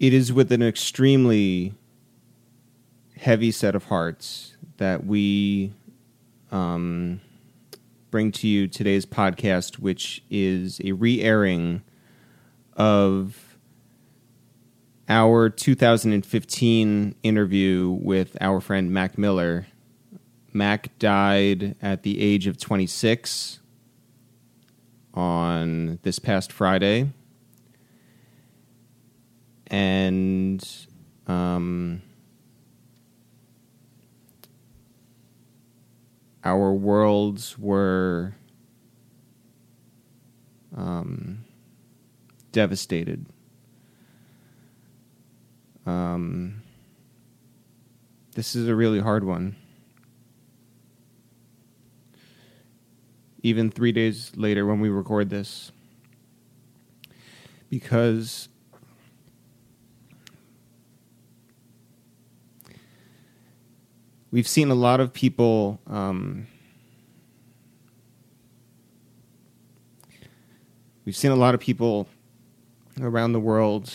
It is with an extremely heavy set of hearts that we bring to you today's podcast, which is a re-airing of our 2015 interview with our friend Mac Miller. Mac died at the age of 26 on this past Friday. And our worlds were devastated. This is a really hard one. Even 3 days later when we record this. Because we've seen a lot of people around the world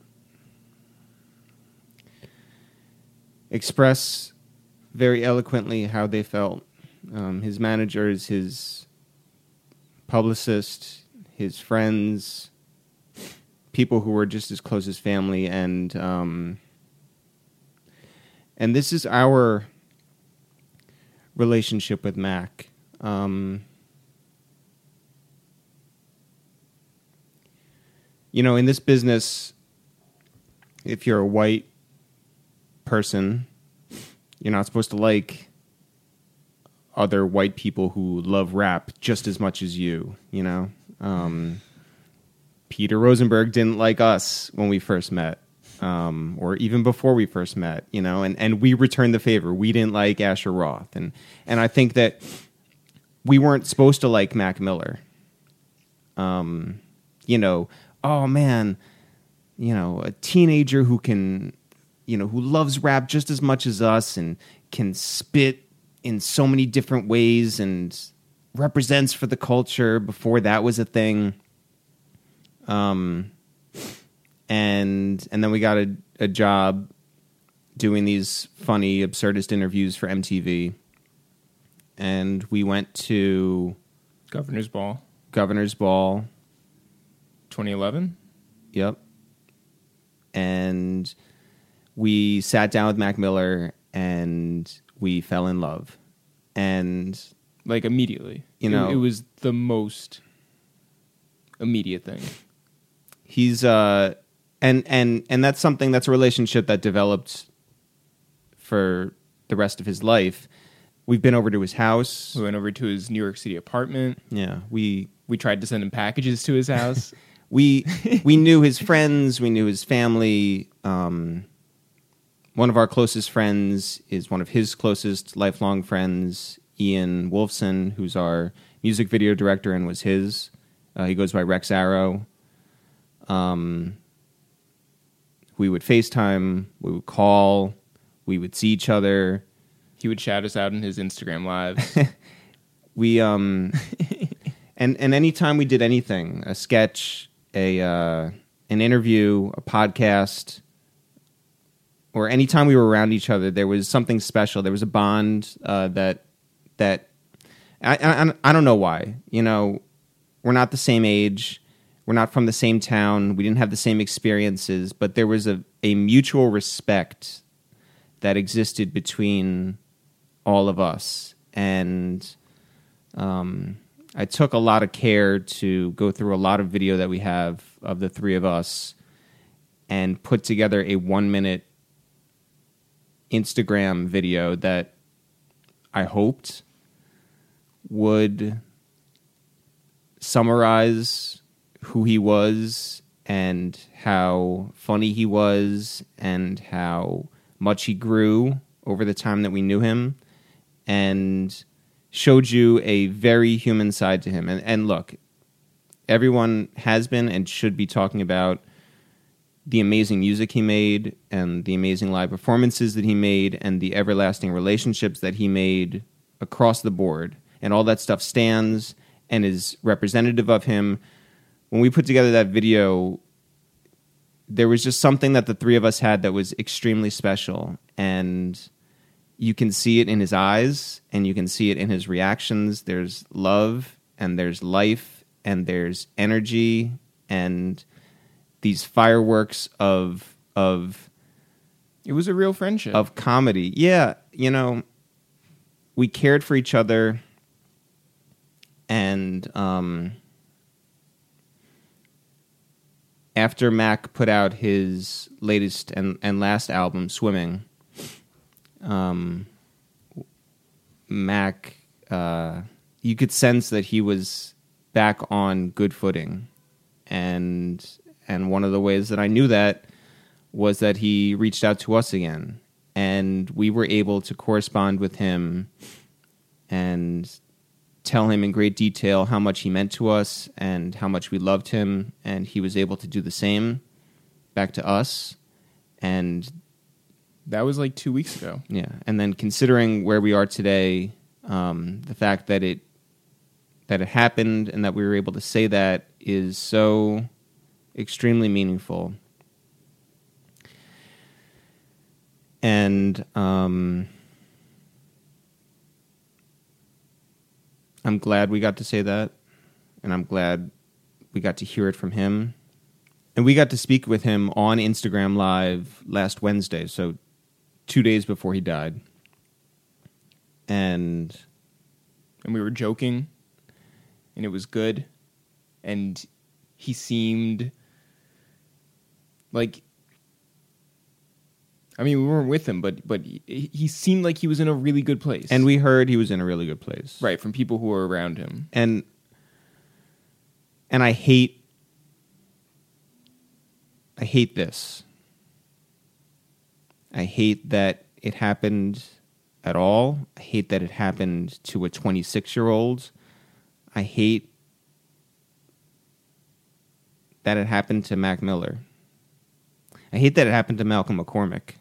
express very eloquently how they felt. His managers, his publicist, his friends, people who were just as close as family, and this is our relationship with Mac. In this business, if you're a white person, you're not supposed to like other white people who love rap just as much as you, Peter Rosenberg didn't like us when we first met, or even before we first met, and we returned the favor. We didn't like Asher Roth. And I think that we weren't supposed to like Mac Miller. Oh man, a teenager who can, who loves rap just as much as us and can spit in so many different ways and represents for the culture before that was a thing. And then we got a job doing these funny, absurdist interviews for MTV. And we went to Governor's Ball. 2011? Yep. And we sat down with Mac Miller and we fell in love. And like immediately. It was the most immediate thing. He's and that's something, that's a relationship that developed for the rest of his life. We've been over to his house. We went over to his New York City apartment. Yeah, we tried to send him packages to his house. we knew his friends, we knew his family. One of our closest friends is one of his closest lifelong friends, Ian Wolfson, who's our music video director and was his. He goes by Rex Arrow. We would FaceTime, we would call, we would see each other. He would shout us out in his Instagram lives. We and anytime we did anything, a sketch, an interview, a podcast, or anytime we were around each other, there was something special. There was a bond that I don't know why. We're not the same age. We're not from the same town. We didn't have the same experiences, but there was a mutual respect that existed between all of us. And I took a lot of care to go through a lot of video that we have of the three of us and put together a 1-minute Instagram video that I hoped would summarize who he was and how funny he was and how much he grew over the time that we knew him, and showed you a very human side to him. And look, everyone has been and should be talking about the amazing music he made and the amazing live performances that he made and the everlasting relationships that he made across the board. And all that stuff stands and is representative of him. When we put together that video, there was just something that the three of us had that was extremely special, and you can see it in his eyes and you can see it in his reactions. There's love and there's life and there's energy and these fireworks of it was a real friendship, of comedy. Yeah, we cared for each other, and after Mac put out his latest and last album, Swimming, Mac, you could sense that he was back on good footing, and one of the ways that I knew that was that he reached out to us again, and we were able to correspond with him and tell him in great detail how much he meant to us and how much we loved him, and he was able to do the same back to us. And that was like 2 weeks ago. Yeah, and then considering where we are today, the fact that it happened and that we were able to say that is so extremely meaningful. And I'm glad we got to say that, and I'm glad we got to hear it from him. And we got to speak with him on Instagram Live last Wednesday, so 2 days before he died. And we were joking, and it was good, and he seemed like... I mean, we weren't with him, but he seemed like he was in a really good place. And we heard he was in a really good place. Right, from people who were around him. And I hate this. I hate that it happened at all. I hate that it happened to a 26-year-old. I hate that it happened to Mac Miller. I hate that it happened to Malcolm McCormick.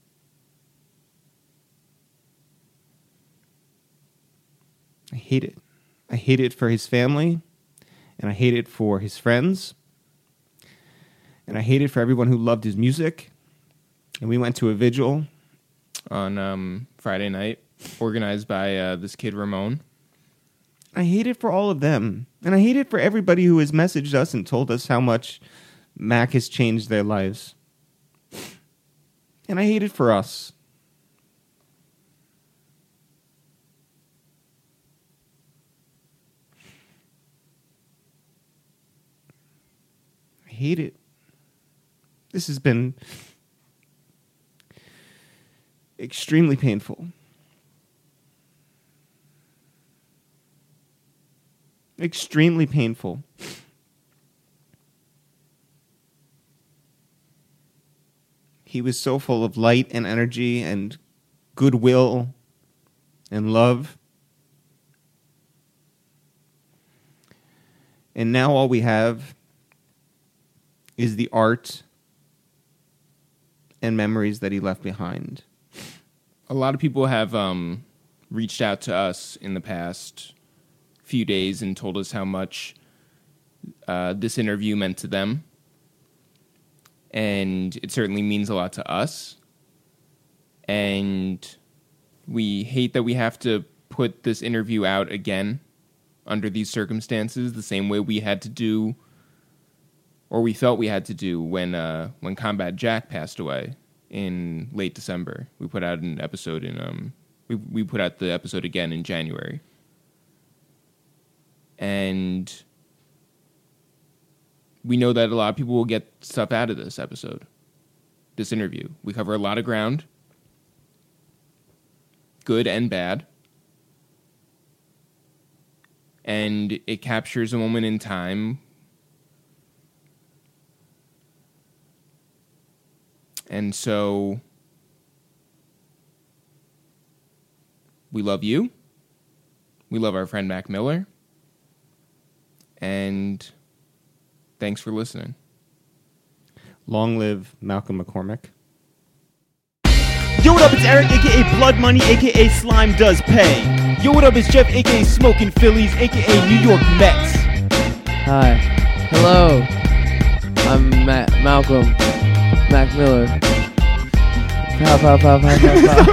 I hate it. I hate it for his family, and I hate it for his friends, and I hate it for everyone who loved his music. And we went to a vigil on Friday night, organized by this kid Ramon. I hate it for all of them, and I hate it for everybody who has messaged us and told us how much Mac has changed their lives. And I hate it for us. I hate it. This has been extremely painful. Extremely painful. He was so full of light and energy and goodwill and love. And now all we have is the art and memories that he left behind. A lot of people have reached out to us in the past few days and told us how much this interview meant to them. And it certainly means a lot to us. And we hate that we have to put this interview out again under these circumstances, the same way we had to do, or we felt we had to do when Combat Jack passed away in late December. We put out an episode in we put out the episode again in January. And we know that a lot of people will get stuff out of this episode, this interview. We cover a lot of ground, good and bad. And it captures a moment in time. And so we love you. We love our friend Mac Miller. And thanks for listening. Long live Malcolm McCormick. Yo, what up? It's Eric, a.k.a. Blood Money, a.k.a. Slime Does Pay. Yo, what up? It's Jeff, a.k.a. Smoking Phillies, a.k.a. New York Mets. Hi. Hello. I'm Malcolm Mac Miller. Pow, pow, pow, pow, pow, pow.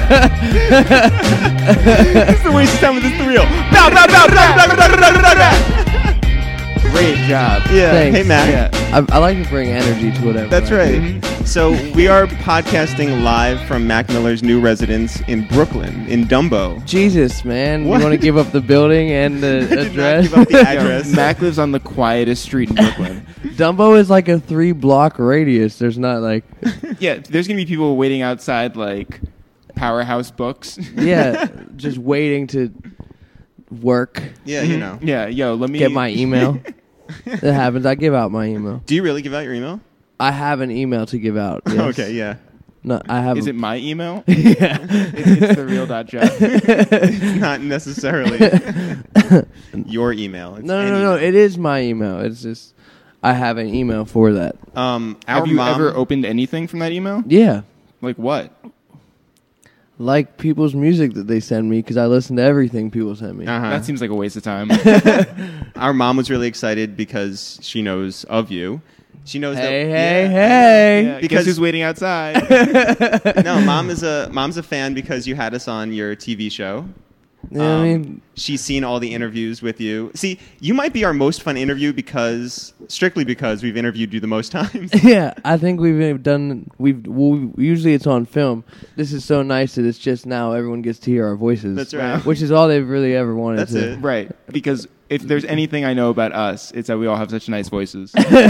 This is the waste of time with this 3-0. Bow, bow, bow, bow, bow, bow, bow, bow, bow. Great job. Yeah. Thanks. Hey, Mac. Yeah. I like to bring energy to whatever. That's I do. right. So we are podcasting live from Mac Miller's new residence in Brooklyn, in Dumbo. Jesus, man. What? You want to give up the building and the I did not address? give up the address. Mac lives on the quietest street in Brooklyn. Dumbo is like a 3-block radius. There's not like... Yeah, there's gonna be people waiting outside like Powerhouse Books. Yeah, just waiting to work. Yeah, you know. Yeah, yo, let me Get my email. That happens. I give out my email. Do you really give out your email? I have an email to give out. Yes. Okay, yeah. No, I have. Is it my email? Yeah. It's the real.job. It's not necessarily your email. It's No. any- It is my email. It's just I have an email for that. Our Have you mom, ever opened anything from that email? Yeah, Like what? like people's music that they send me because I listen to everything people send me. Uh-huh. That seems like a waste of time. Our mom was really excited because she knows of you. She knows Hey, that. hey, Yeah, hey! Yeah, Because- guess who's waiting outside? No, mom's a fan because you had us on your TV show. You know what I mean? She's seen all the interviews with you. See, you might be our most fun interview strictly because we've interviewed you the most times. Yeah, I think we've done. Usually it's on film. This is so nice that it's just now everyone gets to hear our voices. That's right. Which is all they've really ever wanted. That's to. it. Right. Because if there's anything I know about us, it's that we all have such nice voices.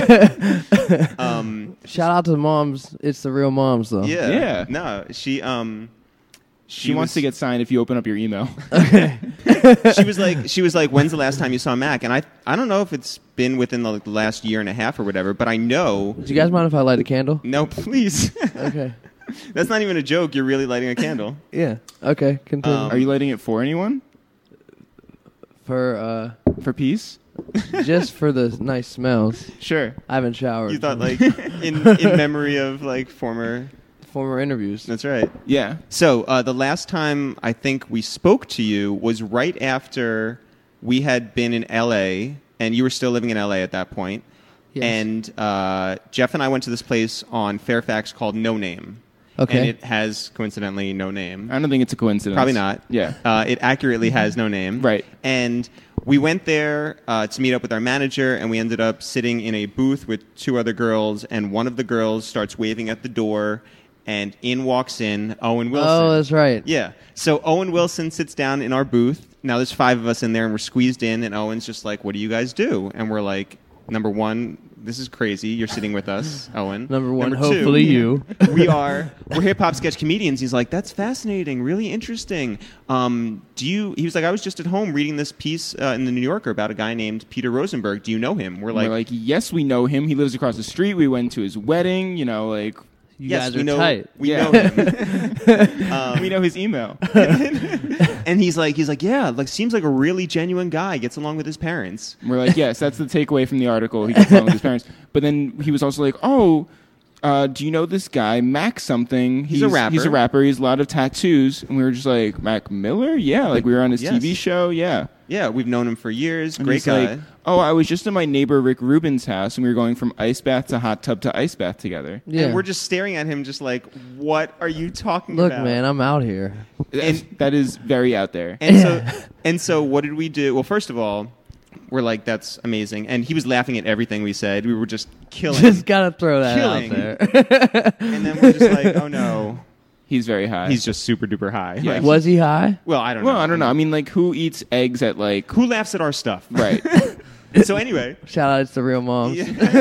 Shout out to the moms. It's the real moms, though. Yeah. Yeah. No, she She wants to get signed if you open up your email. she was like, when's the last time you saw Mac? And I don't know if it's been within the last year and a half or whatever, but I know. Do you guys mind if I light a candle? No, please. Okay. That's not even a joke. You're really lighting a candle. Yeah. Okay. Continue. Are you lighting it for anyone? For For peace? just for the nice smells. Sure. I haven't showered. You thought like in memory of like former. former interviews. That's right. Yeah. So the last time I think we spoke to you was right after we had been in LA, and you were still living in LA at that point. Yes. And Jeff and I went to this place on Fairfax called No Name. Okay. And it has, coincidentally, no name. I don't think it's a coincidence. Probably not. Yeah. It accurately has no name. Right. And we went there to meet up with our manager, and we ended up sitting in a booth with 2 other girls, and one of the girls starts waving at the door, and in walks in Owen Wilson. Oh, that's right. Yeah. So Owen Wilson sits down in our booth. Now there's 5 of us in there, and we're squeezed in, and Owen's just like, what do you guys do? And we're like, number 1, this is crazy. You're sitting with us, Owen. Number 1, Number hopefully 2, you. we're hip-hop sketch comedians. He's like, that's fascinating, really interesting. He was like, I was just at home reading this piece in the New Yorker about a guy named Peter Rosenberg. Do you know him? We're like, yes, we know him. He lives across the street. We went to his wedding. You know, like You yes, guys we are know, tight. we Yeah. know him. we know his email. And he's like, yeah, like seems like a really genuine guy. Gets along with his parents. And we're like, yes, that's the takeaway from the article. He gets along with his parents. But then he was also like, do you know this guy, Mac something? He's a rapper. He's a rapper. He has a lot of tattoos. And we were just like, Mac Miller? Yeah. Like we were on his Yes. TV show. Yeah. Yeah, we've known him for years. And Great he's guy. like, I was just in my neighbor Rick Rubin's house, and we were going from ice bath to hot tub to ice bath together. Yeah. And we're just staring at him, just like, what are you talking Look, about? man, I'm out here. That is very out there. And so what did we do? Well, first of all, we're like, that's amazing. And he was laughing at everything we said. We were just killing. Just gotta throw that Killing. out there. And then we're just like, oh no, He's very high. he's just super duper high. Yeah. Like, Was he high? well, I don't know. I don't know. I mean, like, who eats eggs at like? Who laughs at our stuff? Right. So anyway, Shout out to the real moms.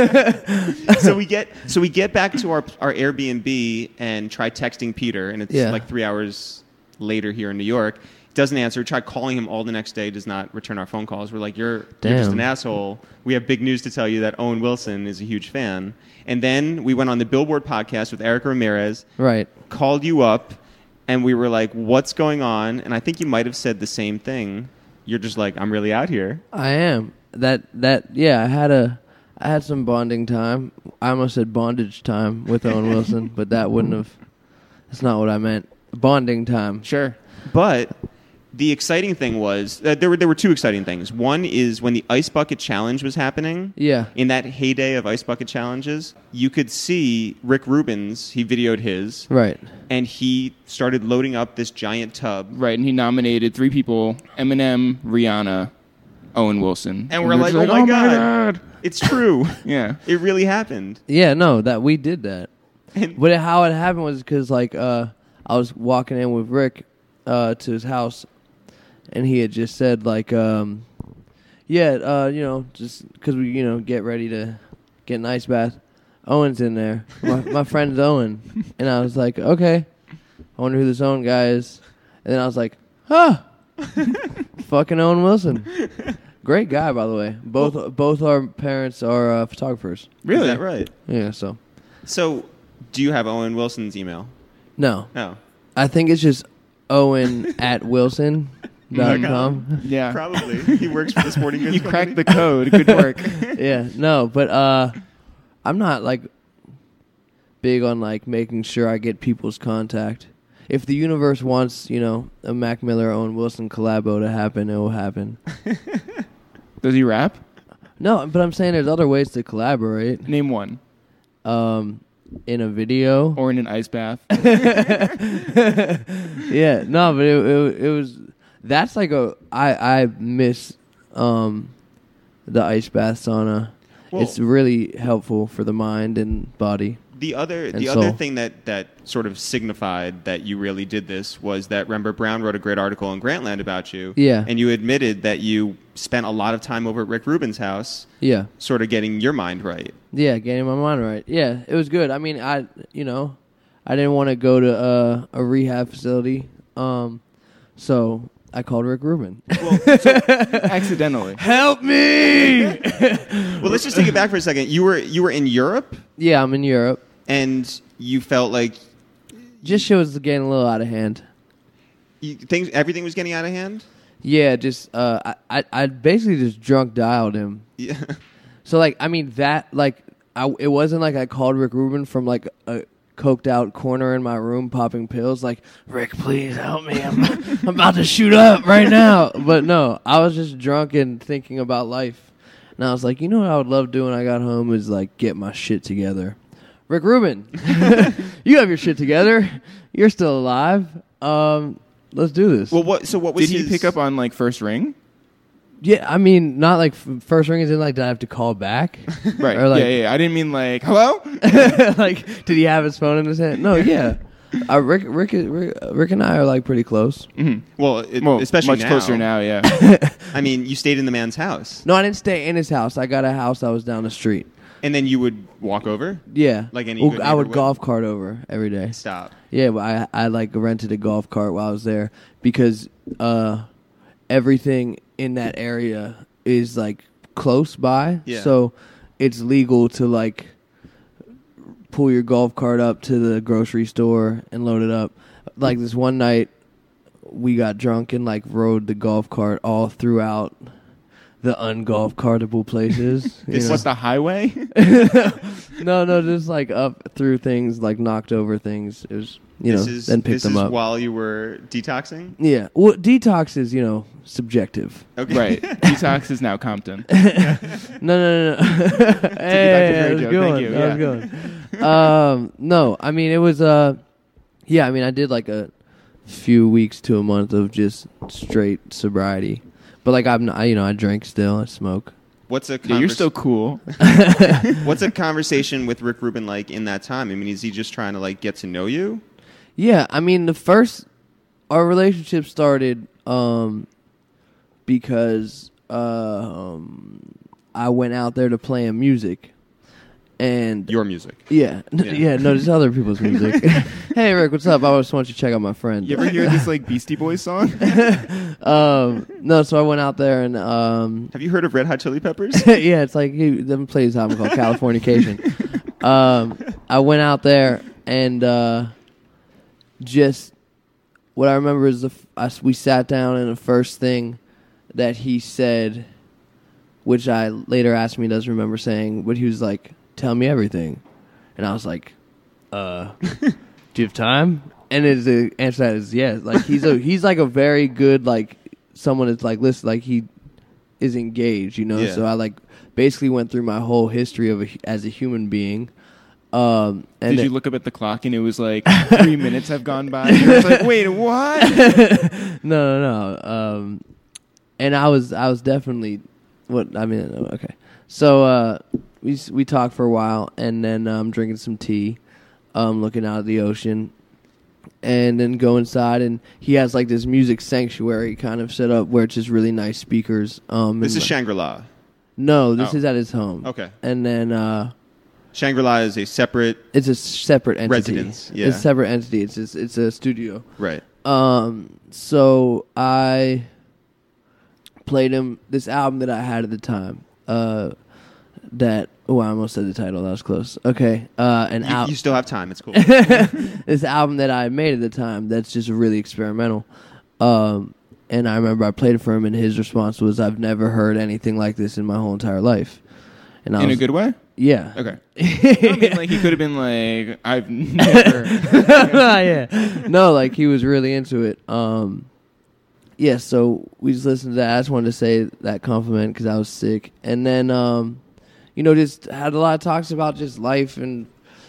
so we get back to our Airbnb and try texting Peter, and it's Yeah. like 3 hours later here in New York. Doesn't answer. Try calling him all the next day. Does not return our phone calls. We're like, you're just Damn. an asshole. We have big news to tell you that Owen Wilson is a huge fan. And then we went on the Billboard podcast with Erica Ramirez. Right. Called you up, and we were like, what's going on? And I think you might have said the same thing. You're just like, I'm really out here. I am. Yeah, I had some bonding time. I almost said bondage time with Owen Wilson, but that wouldn't have. That's not what I meant. Bonding time. Sure. But the exciting thing was there were two exciting things. One is when the Ice Bucket Challenge was happening. Yeah. In that heyday of Ice Bucket Challenges, you could see Rick Rubin's. He videoed his. Right. And he started loading up this giant tub. Right, and he nominated 3 people: Eminem, Rihanna, Owen Wilson. And we're like, oh my God. It's true. Yeah. It really happened. Yeah, no, that we did that. And- But how it happened was because like I was walking in with Rick to his house, and he had just said like, you know, just because we get ready to get an ice bath. Owen's in there. My friend's Owen, and I was like, okay, I wonder who this Owen guy is. And then I was like, fucking Owen Wilson. Great guy, by the way. Both our parents are photographers. Really? Is that right? Yeah, so So, do you have Owen Wilson's email? no. No. I think it's just Owen at Wilson.com. Yeah. Probably. He works for the sporting goods You company. cracked the code. Good work. Yeah, no, but I'm not like big on like making sure I get people's contact. If the universe wants, a Mac Miller Owen Wilson collabo to happen, it will happen. Does he rap? No, but I'm saying there's other ways to collaborate. Name one. In a video. Or in an ice bath. Yeah, no, but it was. That's like I miss the ice bath sauna. Well- It's really helpful for the mind and body. The other soul. thing that sort of signified that you really did this was that Rembert Brown wrote a great article in Grantland about you. Yeah. And you admitted that you spent a lot of time over at Rick Rubin's house Yeah. sort of getting your mind right. Yeah, getting my mind right. Yeah, it was good. I mean, I didn't want to go to a rehab facility, so I called Rick Rubin. Accidentally. Help me! Well, let's just take it back for a second. You were in Europe Yeah, I'm in Europe. and you felt like Just shit was getting a little out of hand. everything was getting out of hand? Yeah, just I basically just drunk dialed him. Yeah. So like, I mean that like it wasn't like I called Rick Rubin from like a coked out corner in my room popping pills like, Rick, please help me. I'm about to shoot up right now. But no, I was just drunk and thinking about life. And I was like, you know what I would love doing when I got home is like get my shit together. Rick Rubin, you have your shit together. You're still alive. Let's do this. Well, what was Did he his- pick up on like first ring? Yeah, I mean, not like first ring is in like, did I have to call back? Right. Or, like- yeah. I didn't mean like, hello? Like, did he have his phone in his hand? No, yeah. Rick and I are like pretty close. Well, especially much closer now, yeah. I mean, you stayed in the man's house. No, I didn't stay in his house. I got a house that was down the street. And then you would walk over? Yeah, Like any Well, good I would neighbor would? golf cart over every day. Stop. Yeah, but I like rented a golf cart while I was there because everything in that area is like close by. Yeah. So it's legal to like pull your golf cart up to the grocery store and load it up. Like this one night we got drunk and like rode the golf cart all throughout the ungolf cartable places. you This know? was the highway? No, just like up through things, like knocked over things. It was, then picked them up. While you were detoxing? Yeah. Well, detox is, subjective. Okay. Right. Detox is now Compton. No. Hey, I was joke. going. Thank you. I was going. No, I mean, it was, yeah, I mean, I did like a few weeks to a month of just straight sobriety. But like, I drink still, I smoke. What's a Yeah, you're still cool. What's a conversation with Rick Rubin like in that time? I mean, is he just trying to like get to know you? Yeah, I mean, our relationship started because I went out there to play him music. And Your music. yeah, no, just other people's music. Hey, Rick, what's up? I just want you to check out my friend. You ever hear this like Beastie Boys song? No, so I went out there and Have you heard of Red Hot Chili Peppers? yeah, it's like them plays album called Californication. I went out there and just what I remember is we sat down and the first thing that he said, which I later asked me doesn't remember saying, but he was like, "Tell me everything," and I was like, do you have time? And the answer to that is yes. Like he's like a very good like someone that's like listen, like he is engaged, you know. Yeah. So I like basically went through my whole history of as a human being. And Did you look up at the clock and it was like 3 minutes have gone by? And it was like, wait, what? No. And I was definitely okay. So we talked for a while, and then I'm drinking some tea, looking out at the ocean, and then go inside, and he has like this music sanctuary kind of set up where it's just really nice speakers. This is Shangri-La. No, this Oh. is at his home. Okay. And then Shangri-La is a separate... it's a separate entity. Residence, yeah. It's a separate entity. It's a studio. Right. So I played him this album that I had at the time. I almost said the title. That was close. Okay. You still have time. It's cool. This album that I made at the time that's just really experimental. And I remember I played it for him, and his response was, "I've never heard anything like this in my whole entire life." And In a good way? Yeah. Okay. I mean, like, he could have been like, I've never... Yeah. No, like, he was really into it. Yeah, so we just listened to that. I just wanted to say that compliment because I was sick. And then, just had a lot of talks about just life and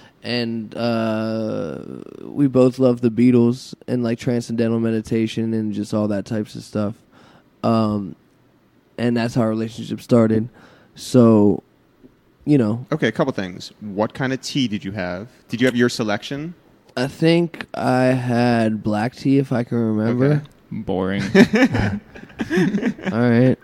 we both love the Beatles and, like, transcendental meditation and just all that types of stuff. And that's how our relationship started. So... Okay, a couple things. What kind of tea did you have? Did you have your selection? I think I had black tea, if I can remember. Okay. Boring. All right.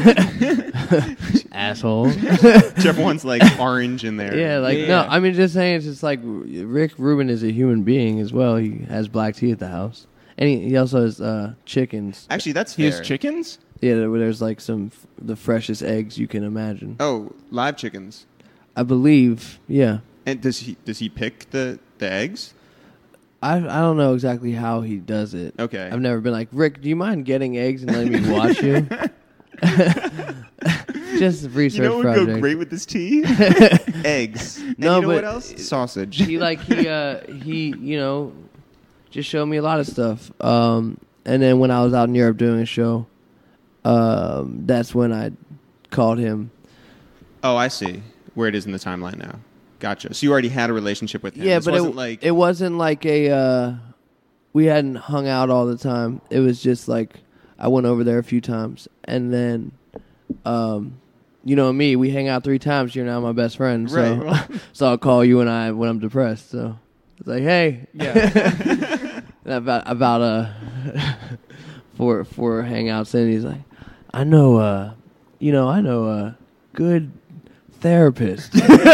Asshole. Jeff wants like orange in there. Yeah, like, no, I mean, just saying, it's just like Rick Rubin is a human being as well. He has black tea at the house. And he also has chickens. Actually, that's He fair. has chickens? Yeah, there's like the freshest eggs you can imagine. Oh, live chickens. I believe, yeah. And does he pick the eggs? I don't know exactly how he does it. Okay. I've never been like, Rick, do you mind getting eggs and letting me watch you? Just a research You know what would project. go great with this tea? Eggs. And No, you know but what else? Sausage. he just showed me a lot of stuff. And then when I was out in Europe doing a show, that's when I called him. Oh, I see where it is in the timeline now. Gotcha. So you already had a relationship with him. Yeah, This but wasn't it wasn't like we hadn't hung out all the time. It was just like I went over there a few times, and then me, we hang out 3 times. You're now my best friend, so Right. so I'll call you when I'm depressed. So it's like, hey, Yeah. about for hangouts, and he's like, I know a good therapist.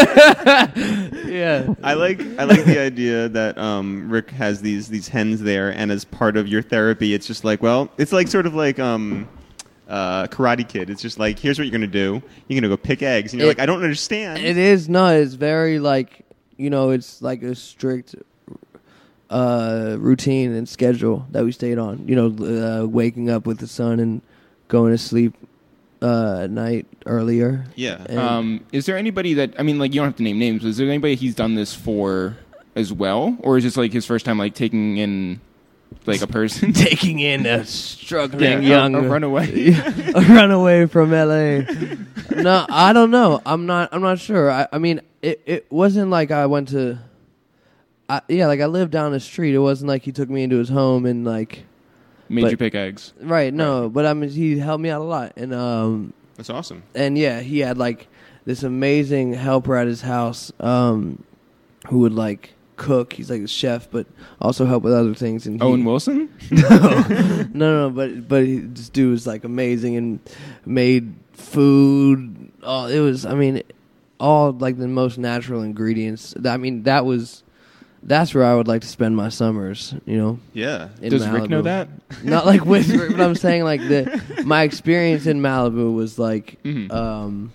Yeah. I like the idea that Rick has these hens there, and as part of your therapy, it's just like, well, it's like sort of like Karate Kid. It's just like, here's what you're gonna do. You're gonna go pick eggs, and you're like, I don't understand. It is no. It's very like it's like a strict routine and schedule that we stayed on. Waking up with the sun and going to sleep at night earlier. Yeah. And Is there anybody that, I mean, like, you don't have to name names, but is there anybody he's done this for as well? Or is this like his first time, like, taking in, like, a person? taking in a struggling Yeah, young a runaway. a runaway from LA. No, I don't know. I'm not sure. I mean, it wasn't like I went to. I lived down the street. It wasn't like he took me into his home and like. Made you pick eggs. Right. No, but I mean, he helped me out a lot, and That's awesome. and yeah, he had like this amazing helper at his house, who would like cook. He's like a chef, but also help with other things. And Owen Wilson? No, but this dude was like amazing and made food. Oh, it was. I mean, all like the most natural ingredients. I mean, that's where I would like to spend my summers. Yeah. In Does Rick know Malibu. that? Not like with Rick, but I'm saying like my experience in Malibu was like Mhm.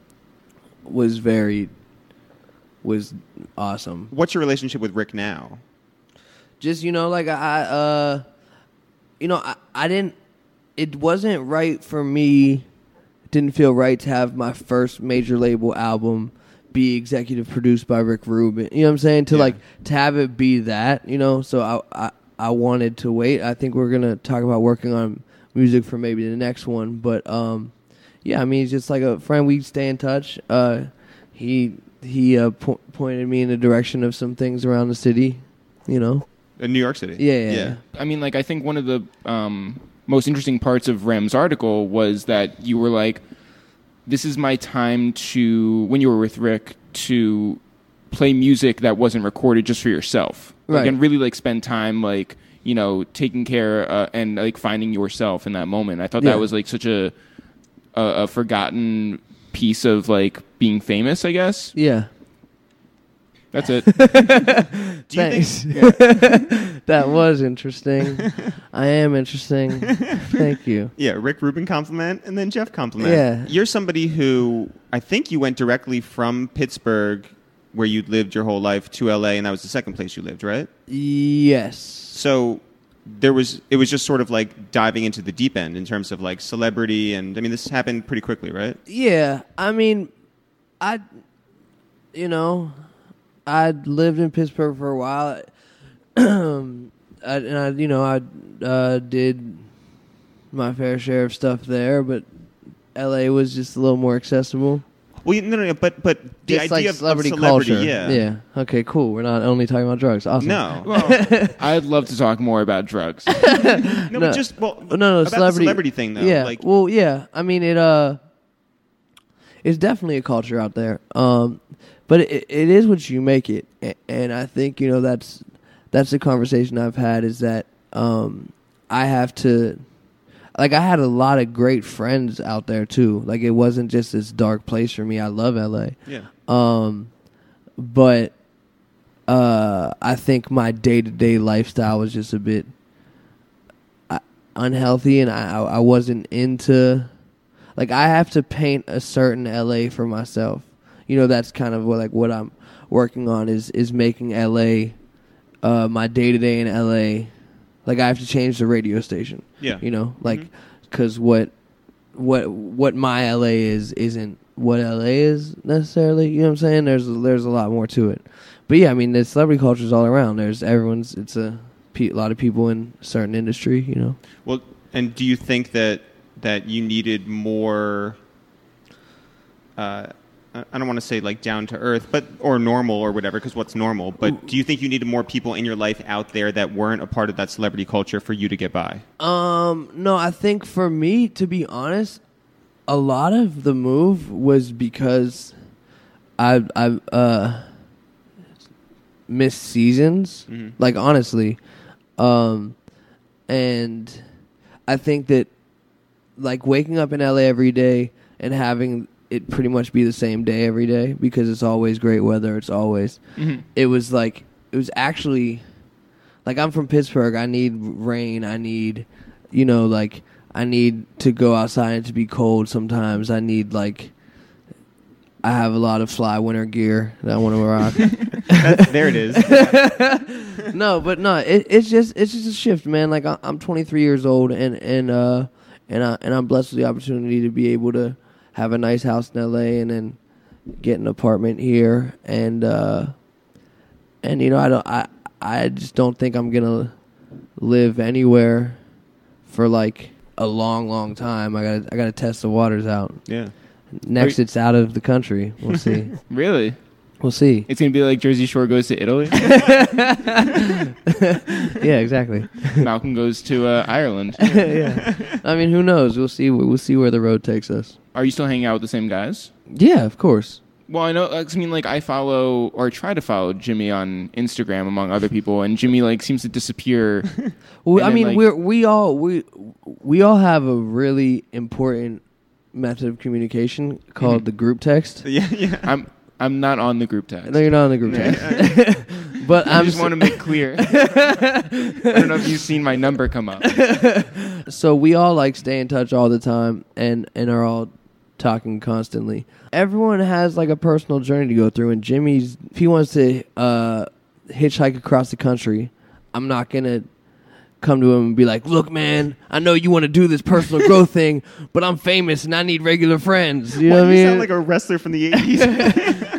was awesome. What's your relationship with Rick now? Just like I didn't. It wasn't right for me. It didn't feel right to have my first major label album be executive produced by Rick Rubin. You know what I'm saying? To Yeah. like to have it be that, you know. So I wanted to wait. I think we're gonna talk about working on music for maybe the next one. But yeah, I mean, he's just like a friend. We stay in touch. He pointed me in the direction of some things around the city. You know. In New York City. Yeah. I mean, like, I think one of the most interesting parts of Rem's article was that you were like, this is my time to, when you were with Rick, to play music that wasn't recorded just for yourself. Like, Right. and really, like, spend time, like, you know, taking care and, like, finding yourself in that moment. I thought Yeah. that was, like, such a forgotten piece of, like, being famous, I guess. Yeah. That's it. Do you Thanks. think? That was interesting. I am interesting. Thank you. Yeah, Rick Rubin compliment and then Jeff compliment. Yeah. You're somebody who I think you went directly from Pittsburgh, where you'd lived your whole life, to LA, and that was the second place you lived, right? Yes. So it was just sort of like diving into the deep end in terms of like celebrity, and I mean this happened pretty quickly, right? Yeah. I mean, I'd lived in Pittsburgh for a while. I did my fair share of stuff there, but LA was just a little more accessible. Well, no, but the Just idea like of celebrity celebrity, culture. yeah. Yeah. Okay, cool. We're not only talking about drugs. Awesome. No. Well, I'd love to talk more about drugs. No, No. but just No, about the celebrity thing though. Yeah. Like, Well, yeah. I mean, it's definitely a culture out there. But it is what you make it, and I think that's the conversation I've had. Is that I have to, like, I had a lot of great friends out there too. Like, it wasn't just this dark place for me. I love LA. yeah. But I think my day-to-day lifestyle was just a bit unhealthy, and I wasn't into, like, I have to paint a certain LA for myself. That's kind of what I'm working on is making LA my day-to-day in LA. Like, I have to change the radio station. Yeah. Because what my LA is isn't what LA is necessarily. You know what I'm saying? There's a lot more to it. But yeah, I mean, the celebrity culture is all around. It's a lot of people in a certain industry. Well, and do you think that you needed more? I don't want to say like down to earth, or normal or whatever, because what's normal? But do you think you needed more people in your life out there that weren't a part of that celebrity culture for you to get by? No, I think for me, to be honest, a lot of the move was because I missed seasons. Mm-hmm. Like, honestly, and I think that, like, waking up in LA every day and having it pretty much be the same day every day, because it's always great weather. It's always. Mhm. It was actually, like, I'm from Pittsburgh. I need rain. I need, I need to go outside and to be cold sometimes. I need, like, I have a lot of fly winter gear that I want to rock. There it is. It's just a shift, man. Like, I'm 23 years old, and I'm blessed with the opportunity to be able to have a nice house in LA and then get an apartment here, and I just don't think I'm gonna live anywhere for like a long time. I gotta test the waters out. Yeah. Next, it's out of the country. We'll see. Really? We'll see. It's going to be like Jersey Shore goes to Italy. Yeah, exactly. Malcolm goes to Ireland. Yeah. I mean, who knows? We'll see. We'll see where the road takes us. Are you still hanging out with the same guys? Yeah, of course. Well, I know. I follow or try to follow Jimmy on Instagram among other people, and Jimmy seems to disappear. Well, And I then, mean, we all have a really important method of communication called the group text. Yeah. I'm not on the group text. No, you're not on the group text. But I just want to make clear. I don't know if you've seen my number come up. So we all stay in touch all the time and are all talking constantly. Everyone has a personal journey to go through, and Jimmy's, if he wants to hitchhike across the country, I'm not gonna come to him and be like, look, man, I know you want to do this personal growth thing, but I'm famous and I need regular friends. You know what I mean? You sound like a wrestler from the 80s.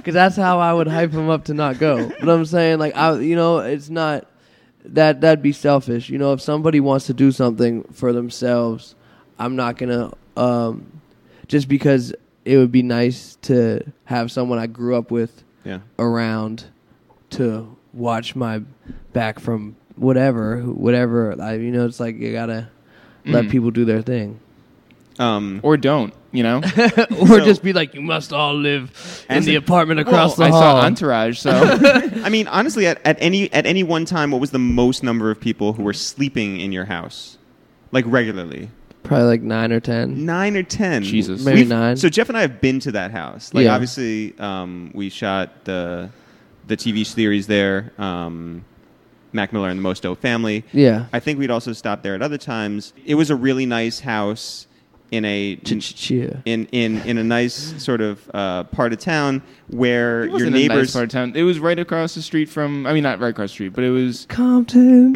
because that's how I would hype him up to not go. But I'm saying, like, it's not that'd be selfish. You know, if somebody wants to do something for themselves, I'm not gonna just because it would be nice to have someone I grew up with around to watch my back from whatever. It's like you gotta let people do their thing. Or don't, or just be like, you must all live in the apartment across the hall. I saw Entourage, so I mean, honestly, at any one time, what was the most number of people who were sleeping in your house, like regularly? Probably like 9 or 10. 9 or 10. Jesus, maybe 9. So Jeff and I have been to that house. Like, obviously, we shot the TV series there. Mac Miller and the Mosto Family. Yeah. I think we'd also stopped there at other times. It was a really nice house in a nice sort of part of town where your neighbors. A nice part of town. It was right across the street from. I mean, not right across the street, but it was Compton.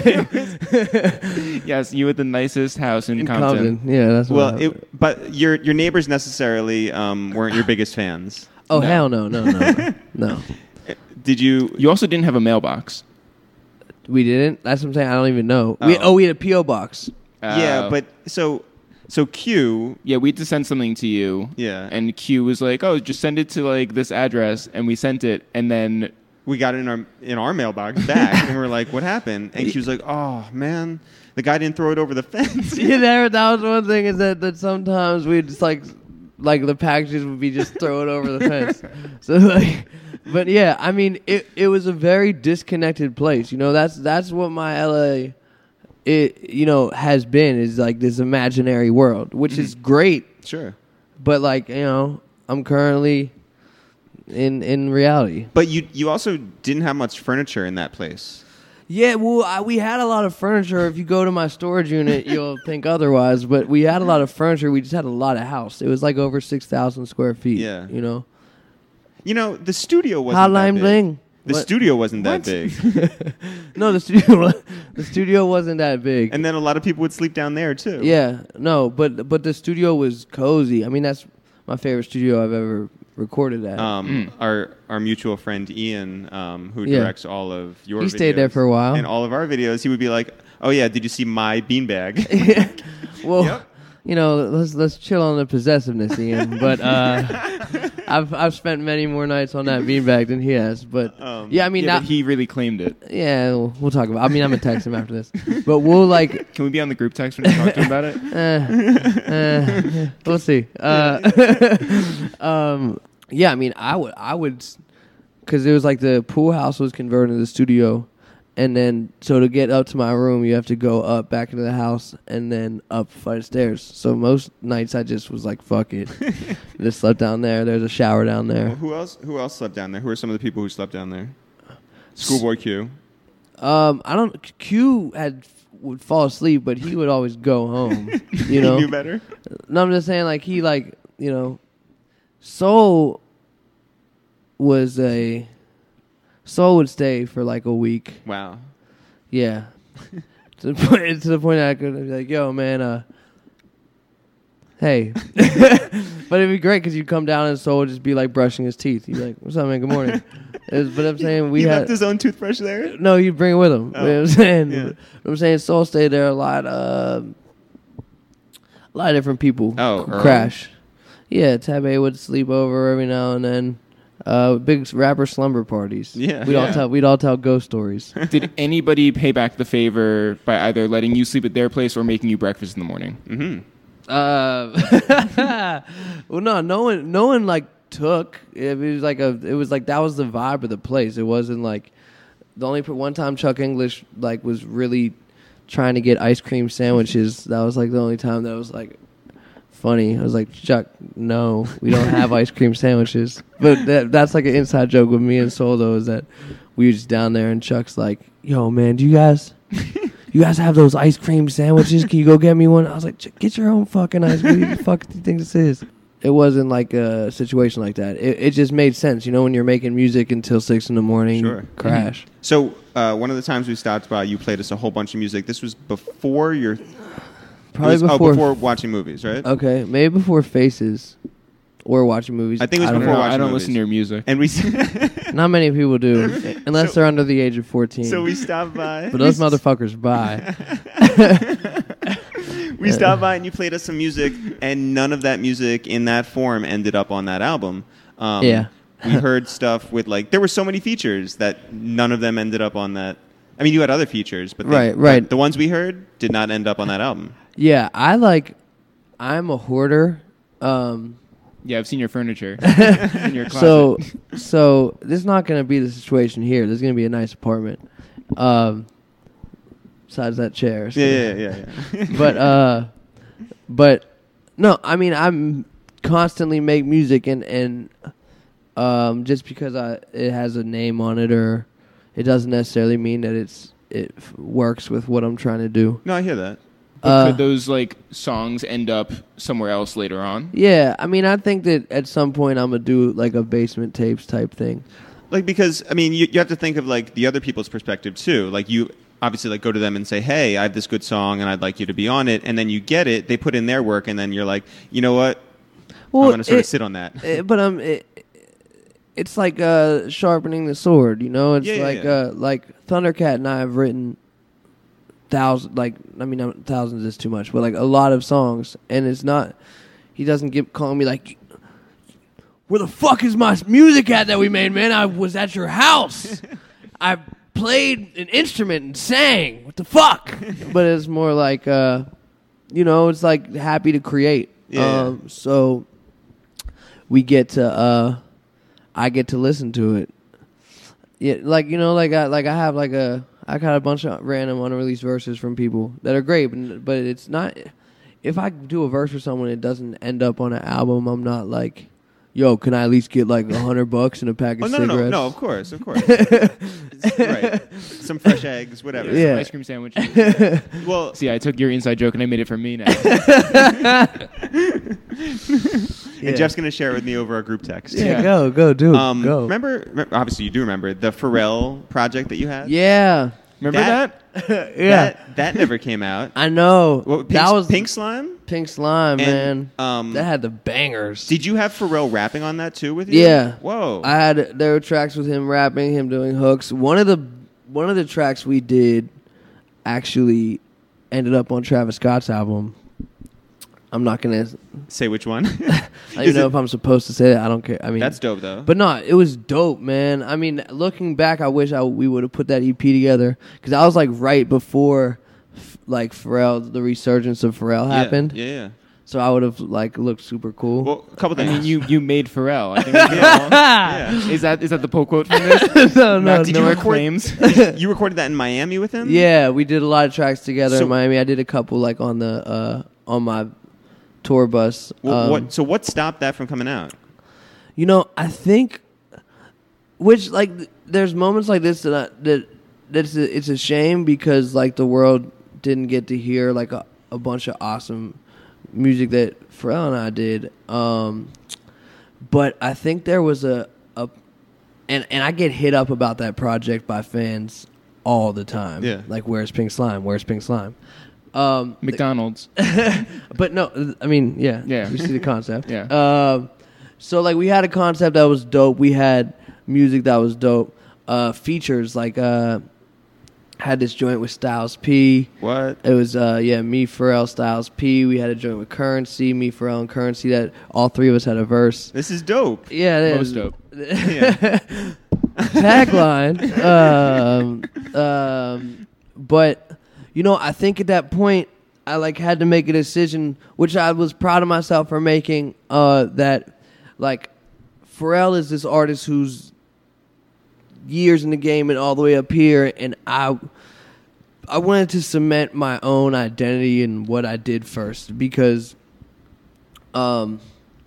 Yes, you had the nicest house in Compton. Yeah, that's but your neighbors necessarily weren't your biggest fans. Oh, no. Hell no. Did you? You also didn't have a mailbox. We didn't. That's what I'm saying. I don't even know. Oh. We had a PO box. Yeah, but so Q. Yeah, we had to send something to you. Yeah, and Q was like, "Oh, just send it to like this address," and we sent it, and then we got it in our mailbox back, and we're like, "What happened?" And Q was like, "Oh man, the guy didn't throw it over the fence." Yeah, that was one thing is that sometimes we'd just like the packages would be just throw it over the fence. So like. But yeah, I mean, it was a very disconnected place. That's what my LA, has been, is like this imaginary world, which is great. Sure. But like, I'm currently in reality. But you also didn't have much furniture in that place. Yeah, well, we had a lot of furniture. If you go to my storage unit, you'll think otherwise. But we had a lot of furniture. We just had a lot of house. It was like over 6,000 square feet. Yeah. The studio wasn't that big. Bling. The studio wasn't that big. No, the studio wasn't that big. And then a lot of people would sleep down there too. Yeah, no, but the studio was cozy. I mean, that's my favorite studio I've ever recorded at. Our mutual friend Ian, who directs all of your videos. He stayed there for a while. And all of our videos, he would be like, "Oh yeah, did you see my beanbag?" Well, yep. Let's chill on the possessiveness, Ian. But I've spent many more nights on that beanbag than he has. But but he really claimed it. Yeah, we'll talk about. I mean, I'm gonna text him after this. But we'll like. Can we be on the group text when you talk to him about it? We'll see. Yeah, I mean, I would, because it was like the pool house was converted into the studio. And then, so to get up to my room, you have to go up back into the house and then up a flight of stairs. So most nights I just was like, fuck it. Just slept down there. There's a shower down there. Well, who else slept down there? Who are some of the people who slept down there? Schoolboy Q. Q would fall asleep, but he would always go home. He knew better? No, I'm just saying, like, Soul would stay for like a week. Wow. Yeah. to the point that I could be like, yo, man, hey. But it'd be great because you'd come down and Soul would just be like brushing his teeth. You'd be like, what's up, man? Good morning. But I'm saying he left his own toothbrush there? No, you'd bring it with him. Oh. You know what I'm saying? Yeah. I'm saying Soul stayed there a lot of different people. Oh, crash. Yeah, Tabé would sleep over every now and then. Big rapper slumber parties. Yeah, we'd all tell ghost stories. Did anybody pay back the favor by either letting you sleep at their place or making you breakfast in the morning? Mm-hmm. Well, no one like took. It was like that was the vibe of the place. It wasn't like the only one time Chuck English like was really trying to get ice cream sandwiches. That was like the only time that was like funny. I was like, Chuck, no, we don't have ice cream sandwiches. But that's like an inside joke with me and Soul, though, is that we were just down there and Chuck's like, yo, man, do you guys have those ice cream sandwiches? Can you go get me one? I was like, get your own fucking ice cream. What the fuck do you think this is? It wasn't like a situation like that. It just made sense, when you're making music until 6 a.m, sure. Crash. Mm-hmm. So one of the times we stopped by, you played us a whole bunch of music. This was before your... Probably before before watching movies, right? Okay, maybe before Faces. or watching movies. I think it was don't before know. watching I don't movies. listen to your music. And we Not many people do, unless they're under the age of 14. so we stopped by. but those motherfuckers buy. We stopped by and you played us some music, and none of that music in that form ended up on that album. Yeah. We heard stuff with there were so many features that none of them ended up on that. I mean, you had other features, but Right. but the ones we heard did not end up on that album. Yeah, I'm a hoarder. Yeah, I've seen your furniture in your closet. So this is not going to be the situation here. This is going to be a nice apartment. Besides that chair. So- Yeah. but no, I mean I'm constantly make music and just because it has a name on it or it doesn't necessarily mean that it works with what I'm trying to do. No, I hear that. But could those songs end up somewhere else later on? Yeah, I mean I think that at some point I'm gonna do a basement tapes type thing. Because I mean, you have to think of the other people's perspective too. You obviously go to them and say, "Hey, I have this good song, and I'd like you to be on it." And then you get it. They put in their work, and then you're like, "You know what? Well, I'm going to sort of sit on that." It's like sharpening the sword, you know. It's Yeah. like Thundercat and I have written thousands is too much, but a lot of songs, and it's not. He doesn't keep calling me where the fuck is my music at that we made, man? I was at your house. I played an instrument and sang. What the fuck? But it's more it's happy to create. Yeah. So we get to, I get to listen to it. Yeah, I have I got a bunch of random unreleased verses from people that are great, but it's not. If I do a verse for someone, it doesn't end up on an album. I'm not yo, can I at least get $100 and a pack of cigarettes? No, of course. Right. Some fresh eggs, whatever. Yeah. Some ice cream sandwiches. Well, See, I took your inside joke and I made it for me now. and Jeff's going to share it with me over our group text. Yeah, go, dude, go. Remember, obviously you do remember the Pharrell project that you had? Yeah, Remember that? yeah. That never came out. I know. That was Pink Slime? Pink Slime, And, man. That had the bangers. Did you have Pharrell rapping on that too with you? Yeah. Whoa. There were tracks with him rapping, him doing hooks. One of the tracks we did actually ended up on Travis Scott's album. I'm not gonna say which one. I don't even know if I'm supposed to say that. I don't care. I mean, that's dope though. But no, it was dope, man. I mean, looking back, I wish we would have put that EP together because I was right before Pharrell, the resurgence of Pharrell happened. Yeah. So I would have looked super cool. Well, a couple things. I mean, you made Pharrell. I think yeah. Is that the pull quote from this? no. Did you record claims? You recorded that in Miami with him? Yeah, we did a lot of tracks together in Miami. I did a couple on the on my tour bus. Well, what stopped that from coming out? I think, there's moments like this it's a shame because the world didn't get to hear a bunch of awesome music that Pharrell and I did. But I think there was and I get hit up about that project by fans all the time. Yeah. Where's Pink Slime? Where's Pink Slime? McDonald's. But no, I mean, yeah. You see the concept. Yeah. So we had a concept that was dope. We had music that was dope. Features had this joint with Styles P. What? It was me, Pharrell, Styles P. We had a joint with Currency, me, Pharrell, and Currency. That all three of us had a verse. This is dope. Yeah, it Most is. dope. Yeah. Tagline. But I think at that point I had to make a decision, which I was proud of myself for making. That Pharrell is this artist who's years in the game and all the way up here, and I wanted to cement my own identity in what I did first because, I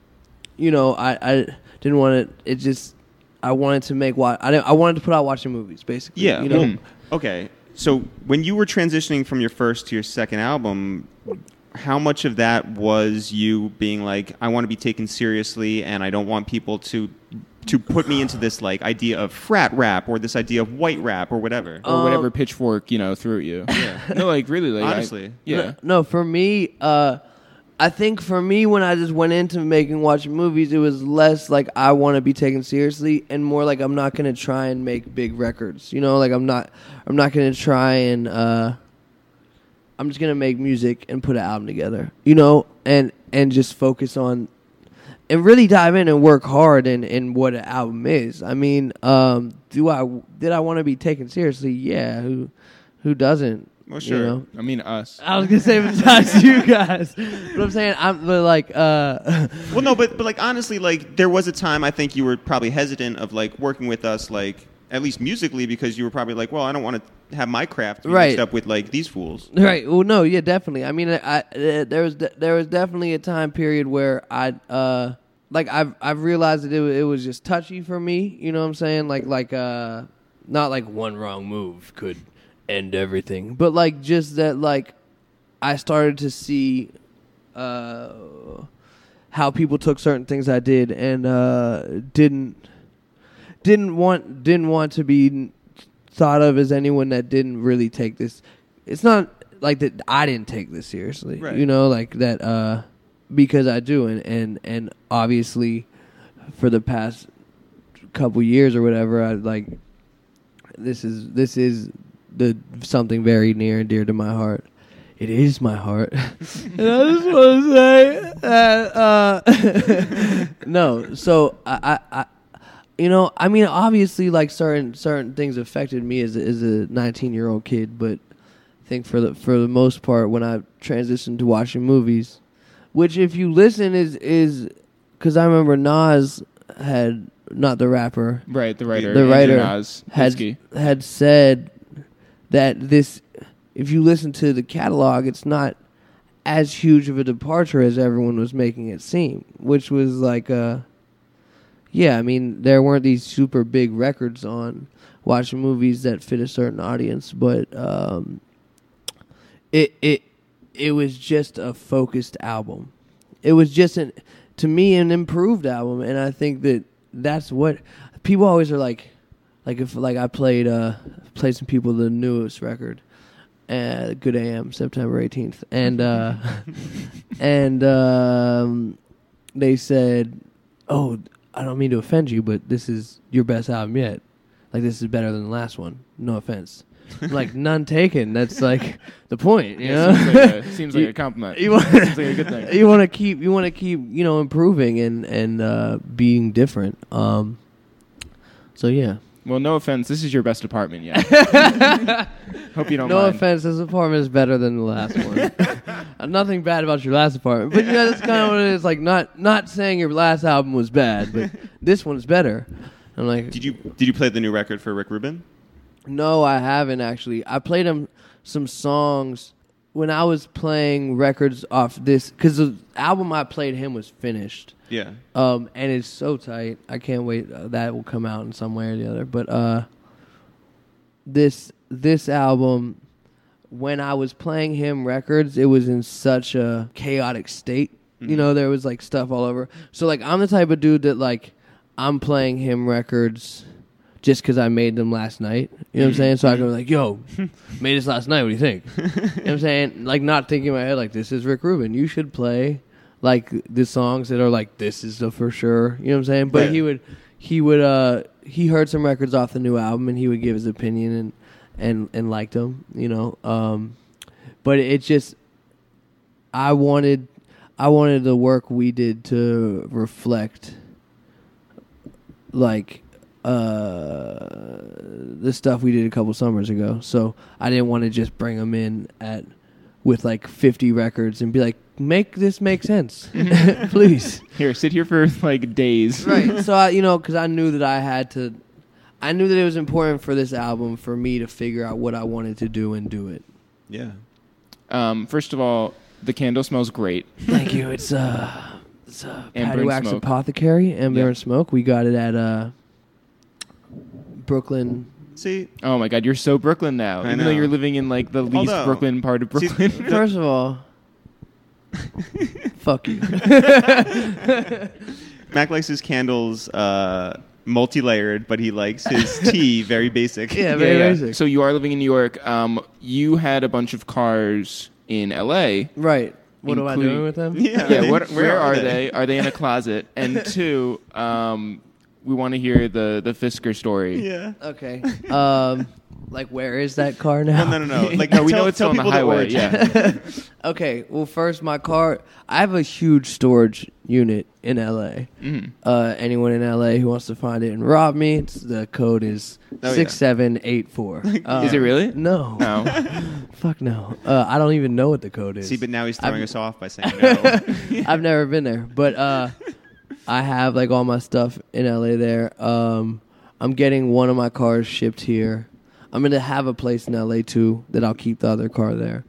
didn't want it. It just I wanted to make I wanted to put out watching movies basically. Yeah. Well, okay. So when you were transitioning from your first to your second album, how much of that was you being I want to be taken seriously and I don't want people to put me into this idea of frat rap or this idea of white rap or whatever? Or whatever Pitchfork, threw at you. Yeah. No, really. Honestly. Yeah. No, for me, I think for me, when I just went into watching movies, it was less like I want to be taken seriously, and more like I'm not going to try and make big records. You know, like I'm not going to try and I'm just going to make music and put an album together. You know, and just focus on and really dive in and work hard in what an album is. I mean, did I want to be taken seriously? Yeah, who doesn't? Well, sure. You know? I mean, us. I was gonna say besides you guys, but I'm saying Well, no, but like honestly, like there was a time I think you were probably hesitant of like working with us, like at least musically, because you were probably like, well, I don't want to have my craft be mixed up with like these fools. Right. Well, no, yeah, definitely. I mean, there was definitely a time period where I've realized that it was just touchy for me. You know what I'm saying? Like not like one wrong move could end everything, but like just that like I started to see how people took certain things I did and didn't want to be thought of as anyone that didn't really take this. It's not like that I didn't take this seriously, right. You know, like that because I do, and obviously for the past couple years or whatever, I like this is something very near and dear to my heart. It is my heart. And I just want to say that, no. So I you know, I mean, obviously, like certain things affected me as a 19-year-old kid, but I think for the most part, when I transitioned to watching movies, which if you listen is because I remember Nas had, not the rapper, Right, the writer. The writer Nas had said that this, if you listen to the catalog, it's not as huge of a departure as everyone was making it seem, which was like, yeah, I mean, there weren't these super big records on watching movies that fit a certain audience, but it was just a focused album. It was just to me an improved album, and I think that's what people always are like if like I played some people the newest record, Good AM, September 18th, and they said, "Oh, I don't mean to offend you, but this is your best album yet. Like this is better than the last one. No offense." Like none taken. That's like the point, you know. Seems like a compliment. You want, seems like a good thing. You want to keep, you know, improving and being different. So yeah. Well, no offense. This is your best apartment yet. Hope you don't No mind. offense. This apartment is better than the last one. Nothing bad about your last apartment, but yeah, that's kind of what it is. Like not saying your last album was bad, but this one's better. I'm like, Did you play the new record for Rick Rubin? No, I haven't actually. I played him some songs when I was playing records off this, because the album I played him was finished. Yeah. And it's so tight. I can't wait. That will come out in some way or the other. But this album, when I was playing him records, it was in such a chaotic state. Mm-hmm. You know, there was like stuff all over. So like, I'm the type of dude that like, I'm playing him records just because I made them last night. You know what I'm saying? So I go like, yo, made this last night. What do you think? You know what I'm saying? Like, not thinking in my head like, this is Rick Rubin. You should play like the songs that are like, this is the for sure. You know what I'm saying? But yeah. He heard some records off the new album and he would give his opinion and liked them, you know. But it just, I wanted the work we did to reflect like the stuff we did a couple summers ago. So I didn't want to just bring them in with like 50 records and be like, make this make sense, please. Here, sit here for like days. Right. So I, because I knew that I knew that it was important for this album for me to figure out what I wanted to do and do it. Yeah. First of all, the candle smells great. Thank you. It's Patty Wax Smoke. Apothecary, Amber and Smoke. We got it at Brooklyn. See, Oh my God, you're so Brooklyn now. Even though know. you're living in like the least Although- Brooklyn part of Brooklyn. First of all, fuck you. Mac likes his candles multi-layered, but he likes his tea very basic. Yeah, very basic. So you are living in New York. You had a bunch of cars in LA. Right. What am I including- doing with them? Yeah, where are they? Are they in a closet? And 2, we want to hear the Fisker story. Yeah. Okay. Like, where is that car now? Well, no. Like, No, we tell- know it's tell on the people highway. origin. Yeah. Okay, well, first, my car, I have a huge storage unit in LA. Mhm. Anyone in LA who wants to find it and rob me, the code is Oh, yeah. 6784. Is it really? No. No. Fuck no. I don't even know what the code is. See, but now he's throwing I'm- us off by saying no. I've never been there, but I have like all my stuff in LA there. I'm getting one of my cars shipped here. I'm gonna have a place in LA too that I'll keep the other car there.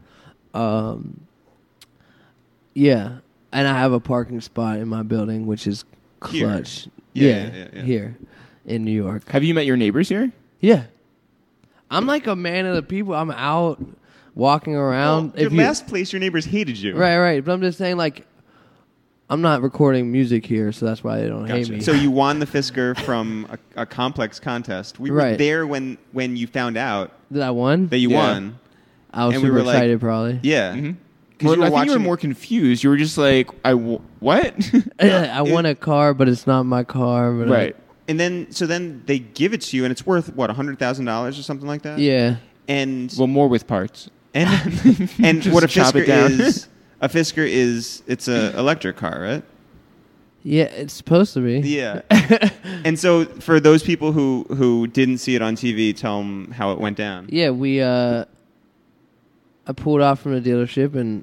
Yeah, and I have a parking spot in my building, which is Here. clutch. Yeah. Here in New York. Have you met your neighbors here? Yeah, I'm like a man of the people. I'm out walking around. Your If you- last place, your neighbors hated you. right. But I'm just saying, like, I'm not recording music here, so that's why they don't hate Gotcha. me. So you won the Fisker from a complex contest. We were Right. there when you found out Did I won? that you Yeah. won. I was and we super were like- excited, probably. Yeah. Mm-hmm. Because Well, I think you were more confused. You were just like, what? I won a car, but it's not my car. But Right. And then they give it to you, and it's worth what, $100,000 or something like that. Yeah. And Well, more with parts. and Just what a chop Fisker it down. is. A Fisker is it's a electric car, right? Yeah, it's supposed to be. Yeah. And so for those people who didn't see it on TV, tell them how it went down. Yeah, we I pulled off from the dealership and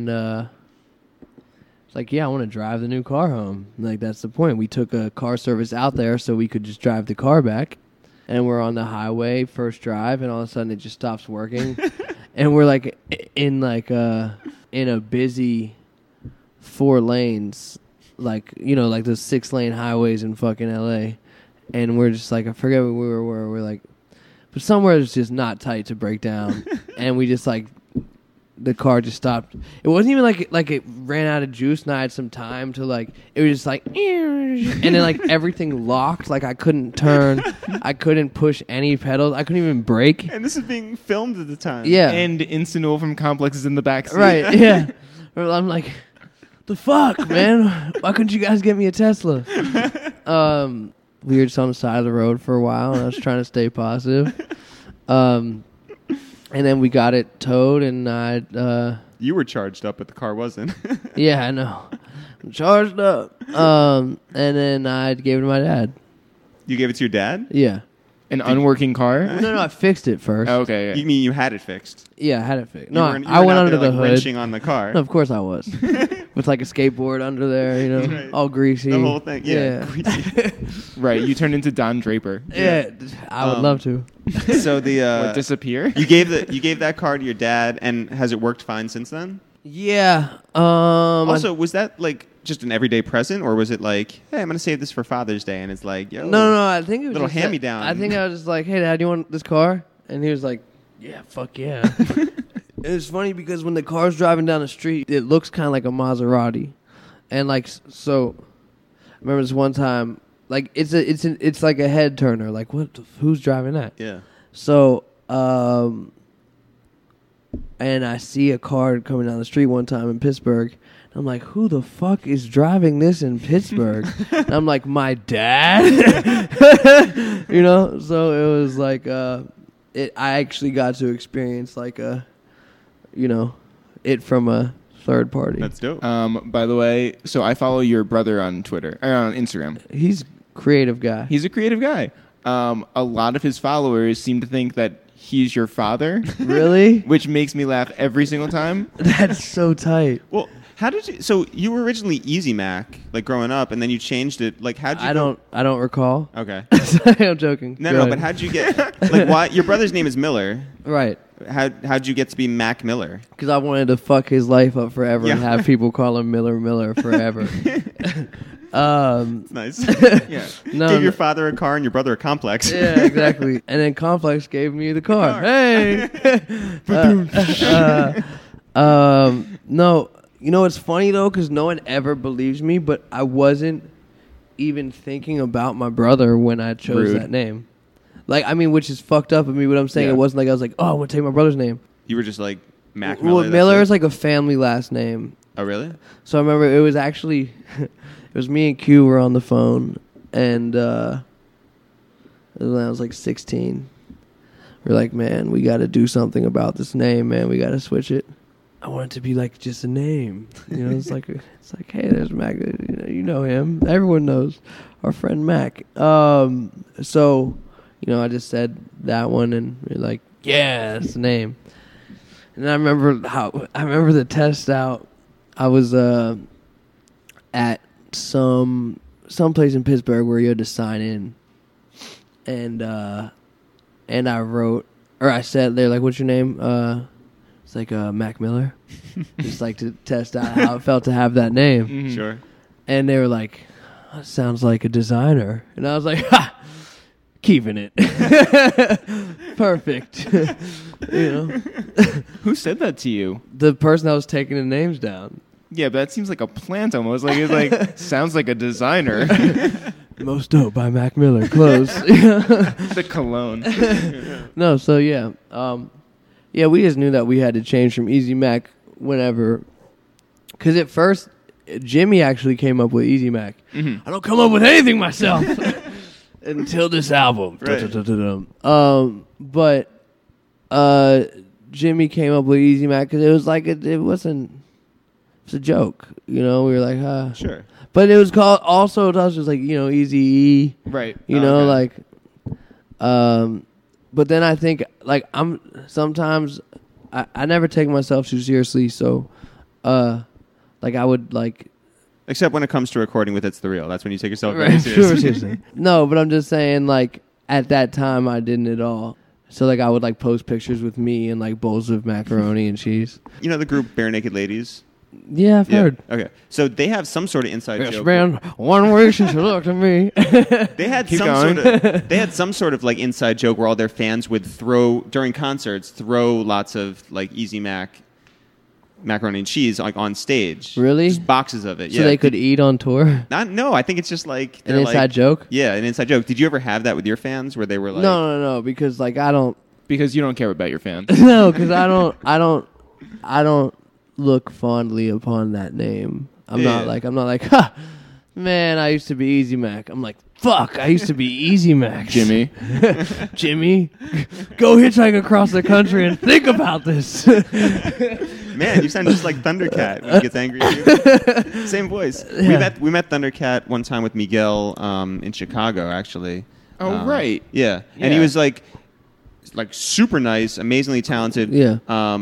it's like, yeah, I want to drive the new car home. Like, that's the point. We took a car service out there so we could just drive the car back. And we're on the highway, first drive, and all of a sudden it just stops working. And we're like in a busy 4 lanes, like, you know, like those 6-lane highways in fucking LA. And we're just like, I forget where we were. We're like, but somewhere it's just not tight to break down. And we just like, the car just stopped. It wasn't even like it ran out of juice and I had some time to like, it was just like, and then like everything locked. Like I couldn't turn. I couldn't push any pedals. I couldn't even brake. And this is being filmed at the time. Yeah. And Instant Wolfram Complex is in the back seat. Right, yeah. I'm like, the fuck, man? Why couldn't you guys get me a Tesla? We were just on the side of the road for a while, and I was trying to stay positive. And then we got it towed, and You were charged up, but the car wasn't. yeah, I know. I'm charged up. And then I gave it to my dad. You gave it to your dad? Yeah. An unworking car? No, I fixed it first. Okay. You mean you had it fixed? Yeah, I had it fixed. You No, weren't- you I weren't went out under there, the like, hood. wrenching on the car. No, of course I was. With like a skateboard under there, you know, Right. all greasy. The whole thing. Yeah. Right. You turned into Don Draper. Yeah, I would love to. So the What, disappear? you gave that car to your dad, and has it worked fine since then? Yeah. Also, was that like just an everyday present, or was it like, hey, I'm gonna save this for Father's Day, and it's like, yo, no. I think it was Little just that- hand-me-down. I think I was just like, "Hey, Dad, you want this car?" And he was like, "Yeah, fuck yeah." It's funny because when the car's driving down the street, it looks kind of like a Maserati, and like so. I remember this one time, like it's like a head turner. Like, who's driving that? yeah. So, and I see a car coming down the street one time in Pittsburgh. And I'm like, who the fuck is driving this in Pittsburgh? And I'm like, my dad? You know? So it was like, I actually got to experience like it from a third party. That's dope. By the way, so I follow your brother on Twitter, or on Instagram. He's a creative guy. He's a creative guy. A lot of his followers seem to think that he's your father, Really? which makes me laugh every single time. That's so tight. Well, how did you? So you were originally Easy Mac, like growing up, and then you changed it. Like, how'd you? I don't recall. Okay. I'm joking. No, Go no. ahead. But how'd you get? Like, why? Your brother's name is Miller. Right. How'd you get to be Mac Miller? Because I wanted to fuck his life up forever and Yeah. have people call him Miller forever. It's nice. Yeah. No, Give no. your father a car and your brother a complex. Yeah, exactly. And then Complex gave me the car. Hey. No, you know what's funny though, because no one ever believes me, but I wasn't even thinking about my brother when I chose Rude. that name. Like, I mean, which is fucked up of me. What I'm saying, Yeah. it wasn't like I was like, oh, I want to take my brother's name. You were just like Mac Miller. Well, that's Miller it. is like a family last name. Oh, really? So I remember it was actually, it was me and Q were on the phone, and it was when I was like 16. We're like, man, we got to do something about this name, man. We got to switch it. I want it to be like just a name. You know, it's like, hey, there's Mac. You know him. Everyone knows our friend Mac. So, you know, I just said that one, and we're like, yeah, that's the name. And I remember the test out. I was at some place in Pittsburgh where you had to sign in, and I wrote, or I said, they're like, "What's your name?" It's like Mac Miller, just like to test out how it felt to have that name. Mhm. Sure. And they were like, "That sounds like a designer," and I was like, "Ha, keeping it, perfect." You know, Who said that to you? the person that was taking the names down. Yeah, but that seems like a plant almost. Like it's like sounds like a designer. Most dope by Mac Miller. Close. The cologne. No, so yeah. Yeah, we just knew that we had to change from Easy Mac whenever. Because at first, Jimmy actually came up with Easy Mac. Mhm. I don't come up with anything myself until this album. Right. But Jimmy came up with Easy Mac because it was like, it wasn't, it's a joke. You know, we were like, ah. Sure. But it was called, also to us, it was like, you know, Easy E. Right. You Oh, know, okay. like, but then I think, like, sometimes I never take myself too seriously, so, like, I would, like, Except when it comes to recording with It's the Real. That's when you take yourself very right, seriously. seriously. No, but I'm just saying, like, at that time, I didn't at all. So, like, I would, like, post pictures with me and, like, bowls of macaroni and cheese. You know the group Bare Naked Ladies? Yeah, I've heard. Okay. So they have some sort of inside Yes, joke. man. 1 week since you looked at me. They had Keep some going. sort of they had some sort of like inside joke where all their fans would throw during concerts lots of like Easy Mac macaroni and cheese like on stage. Really? Just boxes of it. So yeah. they could eat on tour? No, I think it's just like An they're inside like, joke? Yeah, an inside joke. Did you ever have that with your fans where they were like No, because, like, I don't. Because you don't care about your fans. No, because I don't look fondly upon that name. I'm Yeah. not like, ha, man, I used to be Easy Mac. I'm like, fuck, I used to be Easy Mac. Jimmy. Jimmy, go hitchhike across the country and think about this. Man, you sound just like Thundercat when he gets angry at you. Same voice. Yeah. We met Thundercat one time with Miguel in Chicago, actually. Oh, right. Yeah. And he Yeah. was like super nice, amazingly talented. Yeah.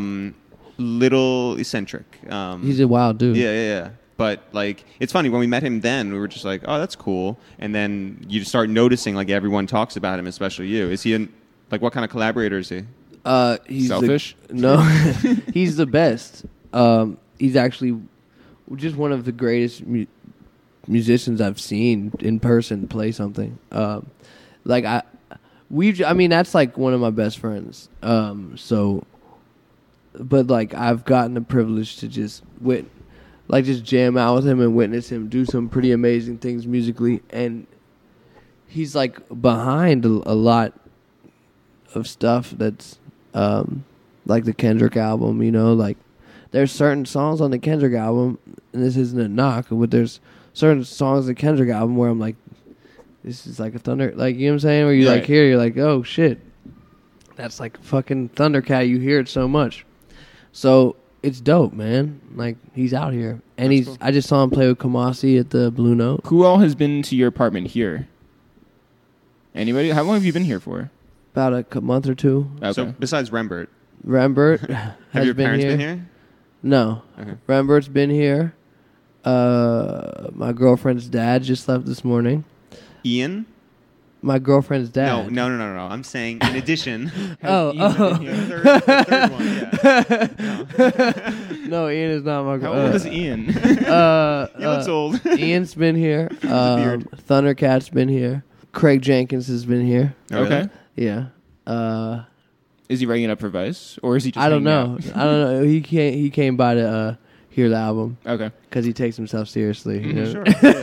Little eccentric. He's a wild dude. Yeah. But like, it's funny when we met him. Then we were just like, "Oh, that's cool." And then you just start noticing, like, everyone talks about him, especially you. Is he like what kind of collaborator is he? He's Selfish? No, he's the best. He's actually just one of the greatest musicians I've seen in person play something. I mean, that's like one of my best friends. But like, I've gotten the privilege to just just jam out with him and witness him do some pretty amazing things musically, and he's like behind a lot of stuff that's like the Kendrick album, you know, like there's certain songs on the Kendrick album, and this isn't a knock, but there's certain songs on the Kendrick album where I'm like, this is like a thunder, like, you know what I'm saying, where you Right. like hear, you're like, oh shit, that's like fucking Thundercat, you hear it so much. So it's dope, man. Like, he's out here, and That's cool. I just saw him play with Kamasi at the Blue Note. Who all has been to your apartment here? Anybody? How long have you been here for? About a month or two. Okay. So besides Rembert, Rembert have has your been parents here. been here? No. Okay. Rembert's been here. My girlfriend's dad just left this morning. Ian? My girlfriend's dad. No. I'm saying in addition. Oh, The third one, yeah. No, Ian is not my How girl. old is Ian? He looks old. Ian's been here. beard. Thundercat's been here. Craig Jenkins has been here. Oh, really? Okay. Yeah. Is he writing it up for Vice, or is he just? I don't hanging know. out? I don't know. He came by to hear the album Okay. because he takes himself seriously. You know?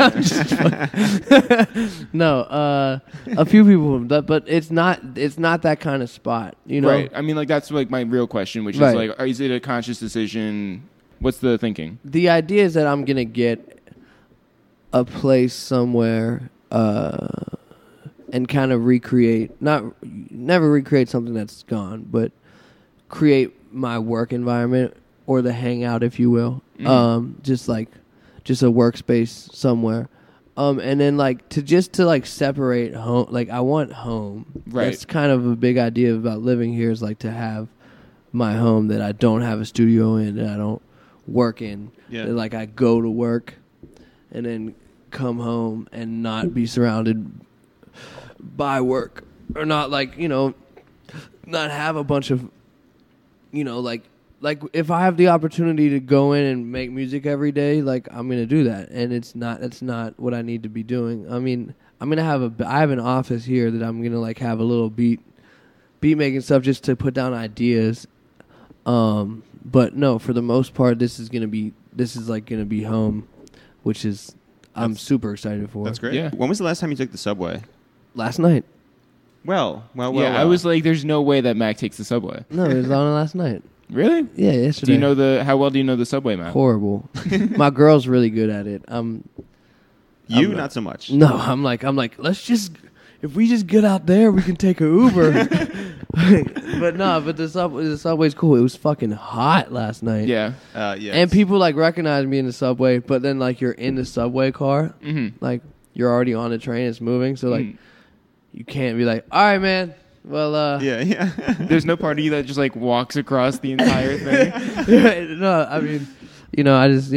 Sure. No, a few people, but it's not that kind of spot, you know. Right. I mean, like that's like my real question, which Right. is like, is it a conscious decision What's the thinking? The idea is that I'm gonna get a place somewhere and kind of never recreate something that's gone, but create my work environment or the hangout, if you will. Just a workspace somewhere. And then to separate home. Like, I want home. Right. That's kind of a big idea about living here, is like to have my home that I don't have a studio in, that I don't work in. Yeah. That, like, I go to work and then come home and not be surrounded by work, or not not have a bunch of, like if I have the opportunity to go in and make music every day, like, I'm gonna do that, and that's not what I need to be doing. I mean, I have an office here that I'm gonna have a little beat making stuff just to put down ideas. But no, for the most part, this is gonna be home, which is I'm super excited for. That's great. Yeah. When was the last time you took the subway? Last night. Well. I was like, there's no way that Mac takes the subway. No, it was on last night. Really? Yeah, yesterday. Do you know how well do you know the subway map? Horrible. My girl's really good at it. Not so much. No, I'm like, if we just get out there, we can take a Uber. but the subway's cool. It was fucking hot last night. Yeah. Yeah. And people recognize me in the subway, but then you're in the subway car, Mm-hmm. You're already on the train, it's moving, so you can't be like, all right, man. Well, yeah. There's no part of you that just walks across the entire thing. No, I mean, I just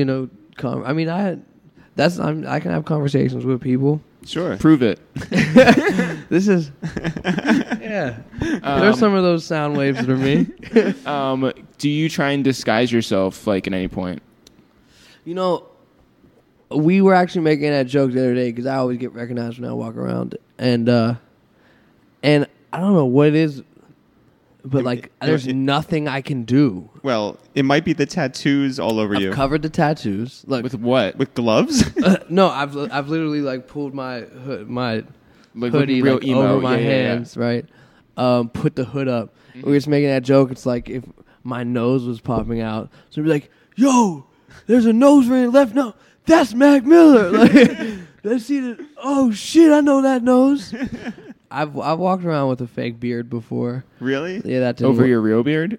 I can have conversations with people. Sure. Prove it. This is yeah. There's some of those sound waves that are me. Do you try and disguise yourself at any point? We were actually making that joke the other day because I always get recognized when I walk around, and I don't know what it is, but there's nothing I can do. Well, it might be the tattoos all over you. I've covered the tattoos. With what? With gloves? No, I've literally pulled my hoodie real emo. over my hands, right? Put the hood up. We were just making that joke. It's like if my nose was popping out, so we'd be like, "Yo, there's a nose ring left. No, that's Mac Miller." Let's see that. Oh shit, I know that nose. I've walked around with a fake beard before. Really? Yeah, that didn't Over work. your real beard?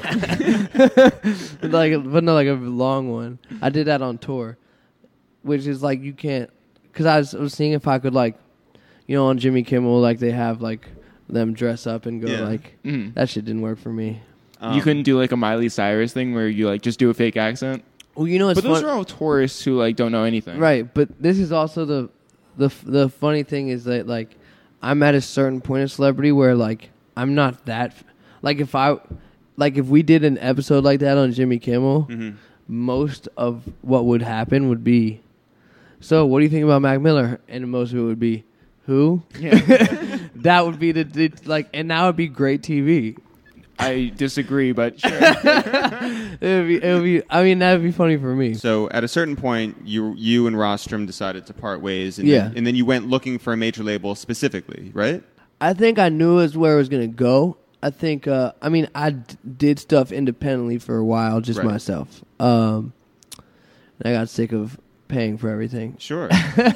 but no, a long one. I did that on tour, which is you can't, because I was seeing if I could on Jimmy Kimmel they have them dress up and go that shit didn't work for me. You couldn't do a Miley Cyrus thing where you just do a fake accent? Well, it's but those are all tourists who don't know anything, right? But this is also the funny thing is that I'm at a certain point of celebrity where I'm not that if we did an episode like that on Jimmy Kimmel, most of what would happen would be, so what do you think about Mac Miller? And most of it would be, who? Yeah. That would be and that would be great TV. I disagree, but sure. it would be. I mean, that would be funny for me. So at a certain point, you and Rostrum decided to part ways, and Yeah. then you went looking for a major label specifically, right? I think I knew where it was going to go. I think. I did stuff independently for a while, just Right. myself. And I got sick of paying for everything. Sure.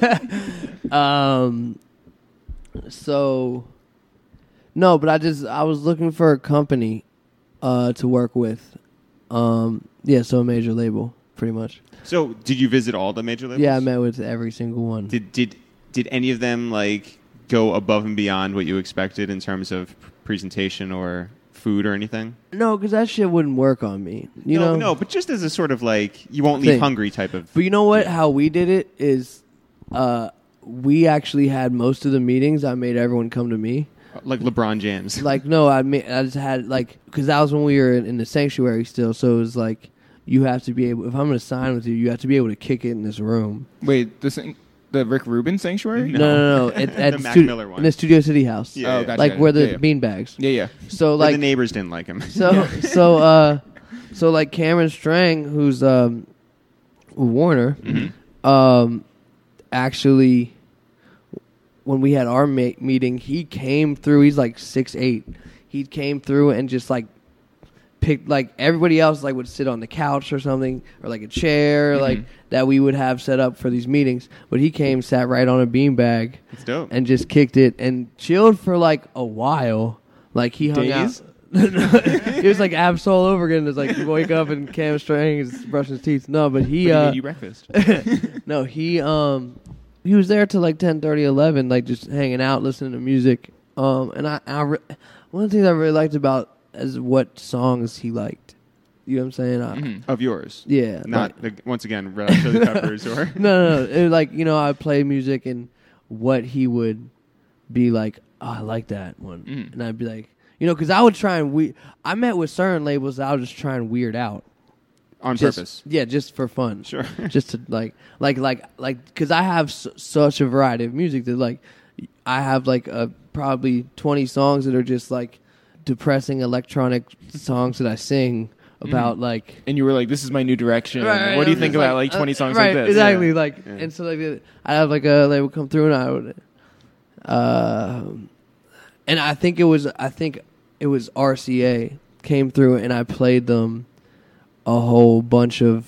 So. No, but I was looking for a company to work with. So a major label, pretty much. So did you visit all the major labels? Yeah, I met with every single one. Did any of them go above and beyond what you expected in terms of presentation or food or anything? No, because that shit wouldn't work on me. You know? No, but just as a sort of you won't leave Thing. hungry type of. But you know what? Yeah. How we did it is we actually had most of the meetings. I made everyone come to me. Like LeBron James. No, I just had because that was when we were in the sanctuary still. So it was you have to be able. If I'm going to sign with you, you have to be able to kick it in this room. Wait, the Rick Rubin Sanctuary? No. At The the Mac Miller one. in the Studio City House. Yeah. Oh, gotcha. Where the Yeah. beanbags. Yeah. So Where the neighbors didn't like him. So Cameron Strang, who's Warner, actually, when we had our meeting, he came through. He's 6'8". He came through and just picked like everybody else like would sit on the couch or something or like a chair like that we would have set up for these meetings. But he came, sat right on a beanbag, It's dope. and just kicked it and chilled for like a while. Like he hung Days? out. It was like abs all over again. It's like you wake up and Cam Strang is brushing his teeth. No, but he But he made you breakfast. no, he was there till like 10:30, 11, like just hanging out, listening to music. And one of the things I really liked about is what songs he liked. You know what I'm saying? Of yours. Yeah. Not, once again, Red Hot Chili Peppers or... No. It was like, I play music and what he would be like, oh, I like that one. And I'd be like, because I would try and I met with certain labels that I would just try and weird out. On purpose. Yeah, just for fun. Sure. Just to like, because I have such a variety of music that like, I have like probably 20 songs that are just like depressing electronic songs that I sing about like. And you were like, this is my new direction. Right, What do you I'm think just about like 20 songs right, like this? Exactly. Yeah. Like, Yeah. and so like I have like a label come through and I would, and I think it was RCA came through and I played them a whole bunch of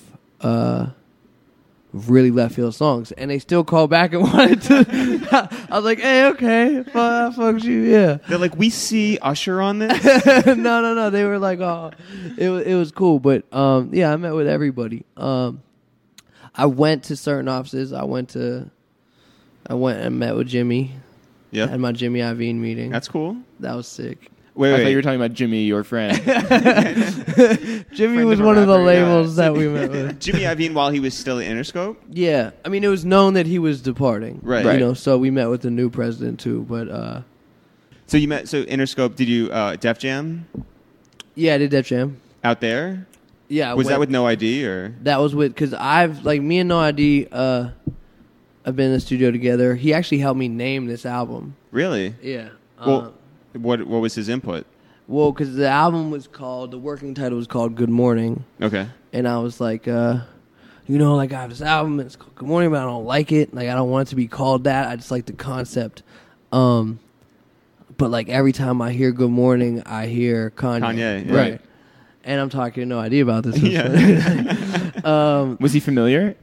really left field songs and they still called back and wanted to. I was like, hey, okay, fuck you, yeah. They're like, we see Usher on this? No. They were like, oh, it was cool. But yeah, I met with everybody. I went to certain offices. I went and met with Jimmy. Yeah. Had my Jimmy Iovine meeting. That's cool. That was sick. Wait. I thought you were talking about Jimmy, your friend. Jimmy Friend was of a one of the rapper, yeah. labels that we met with. Jimmy Iovine while he was still at Interscope? Yeah, I mean, it was known that he was departing. Right. Right. So we met with the new president too. But So Interscope, did you Def Jam yeah, I did Def Jam. out there? Yeah, I Was that went- with No ID or? That was with because me and No ID have been in the studio together. He actually helped me name this album. Really? Yeah. Well, what was his input? Well, because the working title was called Good Morning. Okay. And I was like, I have this album, and it's called Good Morning, but I don't like it. Like, I don't want it to be called that. I just like the concept. But, like, every time I hear Good Morning, I hear Kanye. Kanye, yeah. Right. And I'm talking to No idea about this. Yeah. Was he familiar?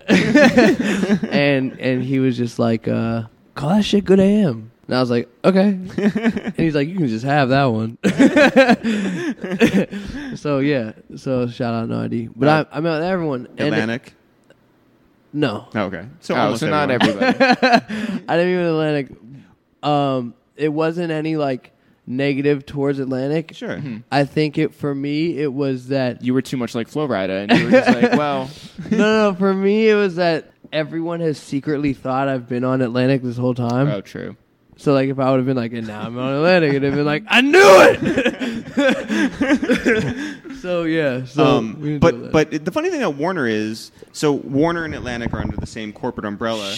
And he was just like, call that shit Good AM. And I was like, okay. And he's like, you can just have that one. So, yeah. So, shout out No ID. But I met with everyone. And Atlantic? no. Oh, okay. So Oh, almost so not everyone. everybody. I didn't even Atlantic. It wasn't any, like, negative towards Atlantic. Sure. I think for me, it was that... You were too much like Flo Rida, and you were just like, well, No. For me, it was that everyone has secretly thought I've been on Atlantic this whole time. oh, true. So, like, if I would have been like, and now I'm on Atlantic, it'd have been like, I knew it! So, yeah. So we didn't do Atlantic. But the funny thing about Warner is, so Warner and Atlantic are under the same corporate umbrella.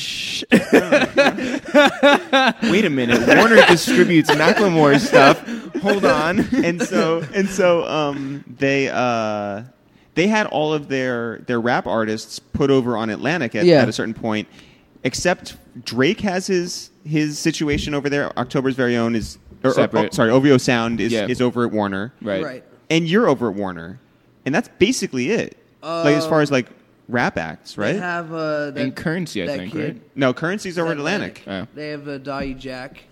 Wait a minute. Warner distributes Macklemore stuff. Hold on. and so they had all of their rap artists put over on Atlantic at a certain point, except Drake has his situation over there. October's Very Own is Separate. OVO Sound is Yeah. is over at Warner, Right. and you're over at Warner, and that's basically it. Like as far as like rap acts, right? They have And Currency, I that think, kid. right? No, Currency's over at Atlantic. Oh. They have Dahlia Jack.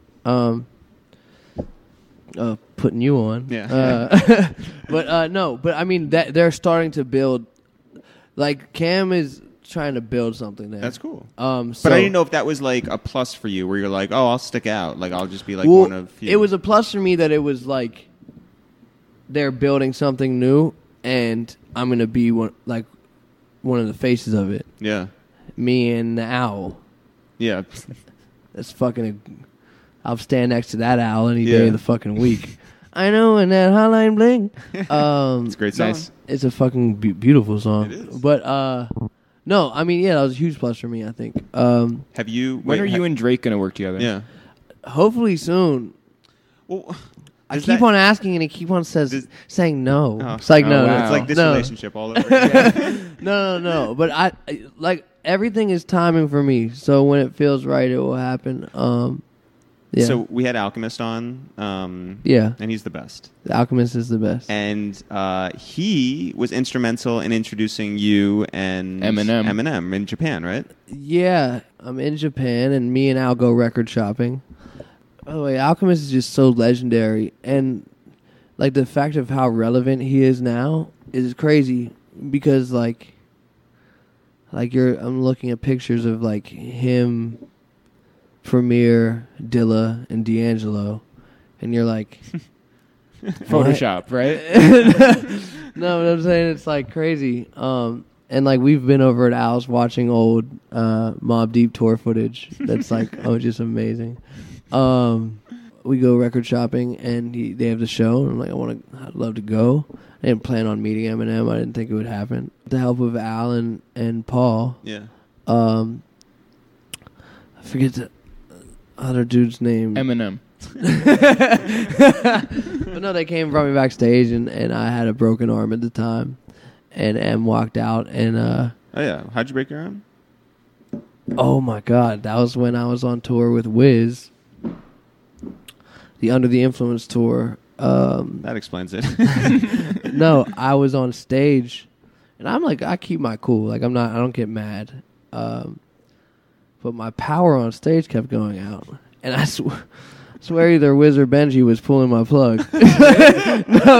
Putting you on. Yeah. But no, but I mean that they're starting to build. Like Cam is trying to build something there. That's cool. So, But I didn't know if that was like a plus for you, where you're like, oh, I'll stick out. Like I'll just be like Well, one of few. it was a plus for me that it was like they're building something new, and I'm gonna be one of the faces of it. Yeah. Me and the owl. Yeah. That's fucking. I'll stand next to that owl any Yeah. day of the fucking week. I know, and that hotline bling. It's a great song. Nice. It's a fucking beautiful song. It is. But no, I mean, yeah, that was a huge plus for me. I think. Have you? When are you and Drake going to work together? Yeah. Hopefully soon. Well, I does keep that- on asking, and he keep on saying no. Oh. It's like Oh, no, wow. no, It's like this no. relationship all over again. No. But I like everything is timing for me. So when it feels right, it will happen. Yeah. So we had Alchemist on. Yeah. And he's the best. The Alchemist is the best. And he was instrumental in introducing you and Eminem in Japan, right? Yeah, I'm in Japan, and me and Al go record shopping. By the way, Alchemist is just so legendary, and like the fact of how relevant he is now is crazy because like I'm looking at pictures of like him, Premier, Dilla, and D'Angelo, and you're like, Photoshop, right? no, but I'm saying it's like crazy. And like we've been over at Al's watching old Mobb Deep tour footage. That's like just amazing. We go record shopping and they have the show, and I'm like, I'd love to go. I didn't plan on meeting Eminem. I didn't think it would happen. With the help of Al and Paul. Yeah. I forget the other dude's name. Eminem. But no, they came from me backstage, and I had a broken arm at the time, and M walked out, and Oh yeah, how'd you break your arm? oh my god, that was when I was on tour with Wiz, the Under the Influence tour. That explains it. No, I was on stage, and I'm like, I keep my cool, like I don't get mad, but my power on stage kept going out, and I swear either Wiz or Benji was pulling my plug. No.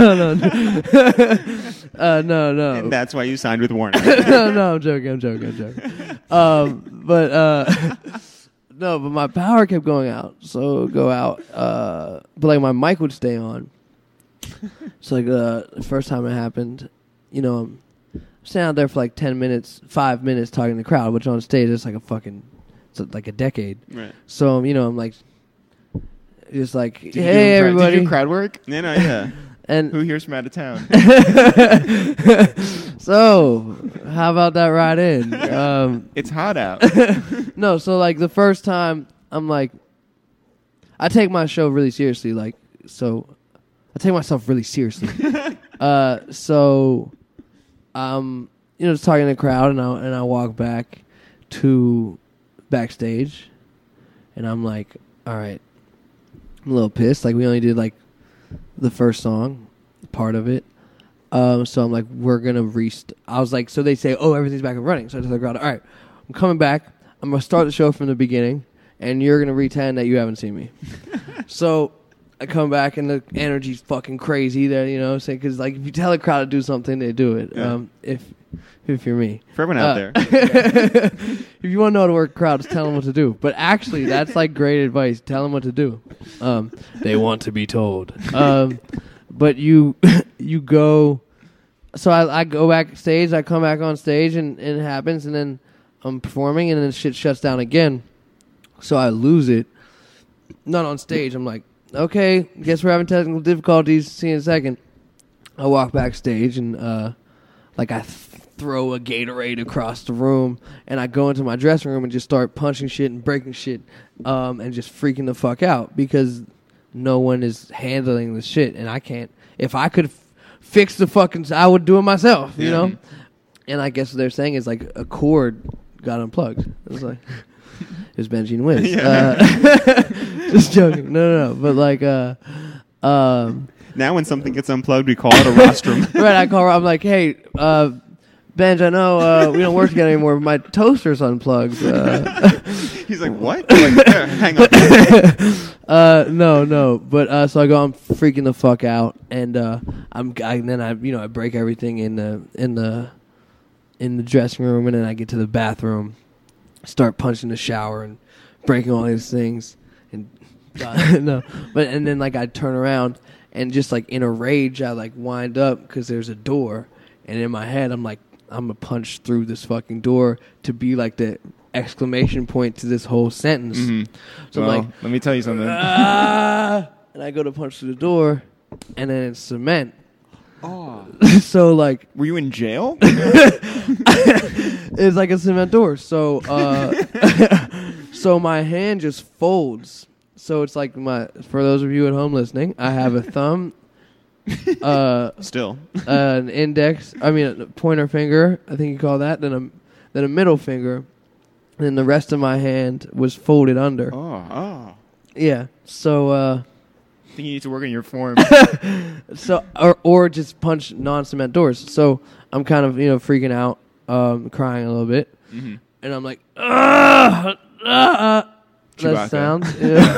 No. And that's why you signed with Warner. No, I'm joking. No, but my power kept going out. So it would go out. But like my mic would stay on. So like the first time it happened, I'm standing out there for like 5 minutes talking to the crowd, which on stage is like it's like a decade. Right. So I'm like, just like, hey everybody. Did you do crowd work? Yeah. And who here's from out of town? So, how about that ride in? It's hot out. No, so like the first time, I'm like, I take my show really seriously. I take myself really seriously. So, just talking to the crowd, and I walk back to backstage, and I'm like, all right, I'm a little pissed. Like we only did like the first song, part of it. So I'm like, we're gonna I was like, so they say, oh, everything's back and running. So I tell the crowd, all right, I'm coming back. I'm gonna start the show from the beginning, and you're gonna pretend that you haven't seen me. So I come back, and the energy's fucking crazy there, because like if you tell a crowd to do something, they do it. Yeah. If you're me, For everyone out there. if you want to know how to work crowds, tell them what to do. But actually, that's like great advice. Tell them what to do. They want to be told. But you go. So I go backstage. I come back on stage, and it happens, and then I'm performing, and then shit shuts down again. So I lose it. Not on stage. I'm like, okay, guess we're having technical difficulties. See you in a second. I walk backstage, and I throw a Gatorade across the room, and I go into my dressing room and just start punching shit and breaking shit, and just freaking the fuck out because no one is handling the shit, and I can't. If I could fix the fucking, I would do it myself, you know. And I guess what they're saying is like a cord got unplugged. It was like it was Benji and Wiz. Just joking. No. But like, now when something gets unplugged, we call it a rostrum. Right, I call her. I'm like, hey, Benj, I know we don't work together anymore, but my toaster's unplugged. He's like, what? Like, hang on. No. But so I go, I'm freaking the fuck out, and I break everything in the dressing room, and then I get to the bathroom, start punching the shower and breaking all these things, and and then like I turn around and just like in a rage I like wind up because there's a door, and in my head I'm like, I'm gonna punch through this fucking door to be like the exclamation point to this whole sentence. Mm-hmm. So well, I'm like, let me tell you something. and I go to punch through the door, and then it's cement. Oh. So like, were you in jail? It's like a cement door. So so my hand just folds. So it's like for those of you at home listening, I have a thumb, still an index. I mean, a pointer finger. I think you call that. Then a middle finger. And then the rest of my hand was folded under. Oh. Yeah. So I think you need to work on your form. or just punch non-cement doors. So I'm kind of freaking out, crying a little bit, and I'm like, that Chewbacca. sounds.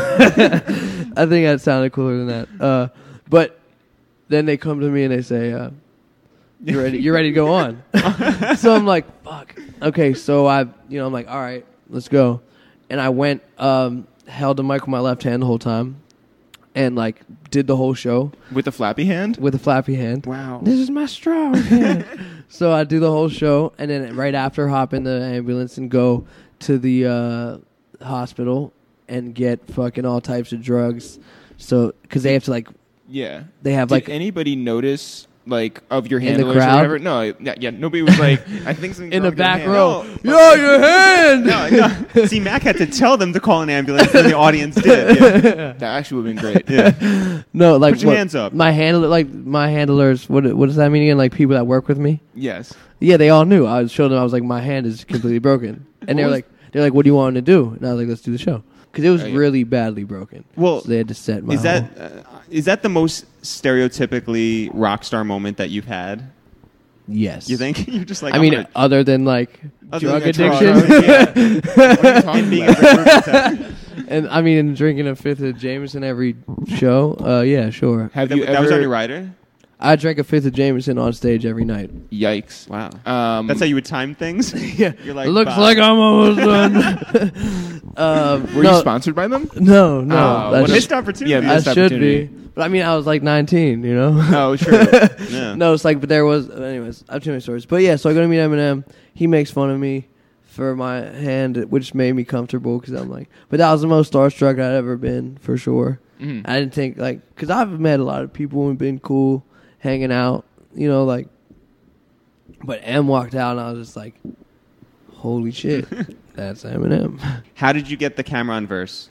I think that sounded cooler than that. But then they come to me and they say, "You're ready. You're ready to go on." So I'm like, "Fuck." Okay, so I'm like, "All right, let's go." And I went, held the mic with my left hand the whole time, and like did the whole show With a flappy hand? with a flappy hand. Wow. This is my strong hand. So I do the whole show, and then right after, hop in the ambulance and go to the hospital and get fucking all types of drugs. So because they have to Yeah. they have Did anybody notice, like, of your In the handlers crowd? or whatever? No, yeah, nobody was like, I think something's in wrong the with your back hand. row. No. Yo, your hand. No. See, Mac had to tell them to call an ambulance, and the audience did. Yeah. That actually would have been great. No, like Put your what- hands up. My handlers. What does that mean again? Like people that work with me. Yes. Yeah, they all knew. I showed them. I was like, my hand is completely broken, and they're like, what do you want to do? And I was like, let's do the show because it was Oh, yeah. really badly broken. Well, So they had to set my. is that the most stereotypically rock star moment that you've had? Yes. You think? You're just like, I I'm mean, gonna- other than like other drug than drug- addiction, yeah. What are you talking Being about? a Rick Rubin type. and I mean, and drinking a fifth of Jameson every show. Yeah, sure. Have you that was on ever... your rider? I drank a fifth of Jameson on stage every night. Yikes. Wow. That's That's how you would time things? Yeah, You're like, looks "Bye." like I'm almost done. Were you sponsored by them? No, no. Oh, that's- what a Missed opportunity. Yeah, I missed should opportunity. be, but I mean, I was like 19, you know. Oh, sure. Yeah. No, it's like, but there was. Anyways, I have too many stories. But yeah, so I go to meet Eminem. He makes fun of me for my hand, which made me comfortable because I'm like. But that was the most starstruck I'd ever been for sure. Mhm. I didn't think because I've met a lot of people and been cool, hanging out, like. But M walked out and I was just like, "Holy shit, that's Eminem." How did you get the Cameron verse?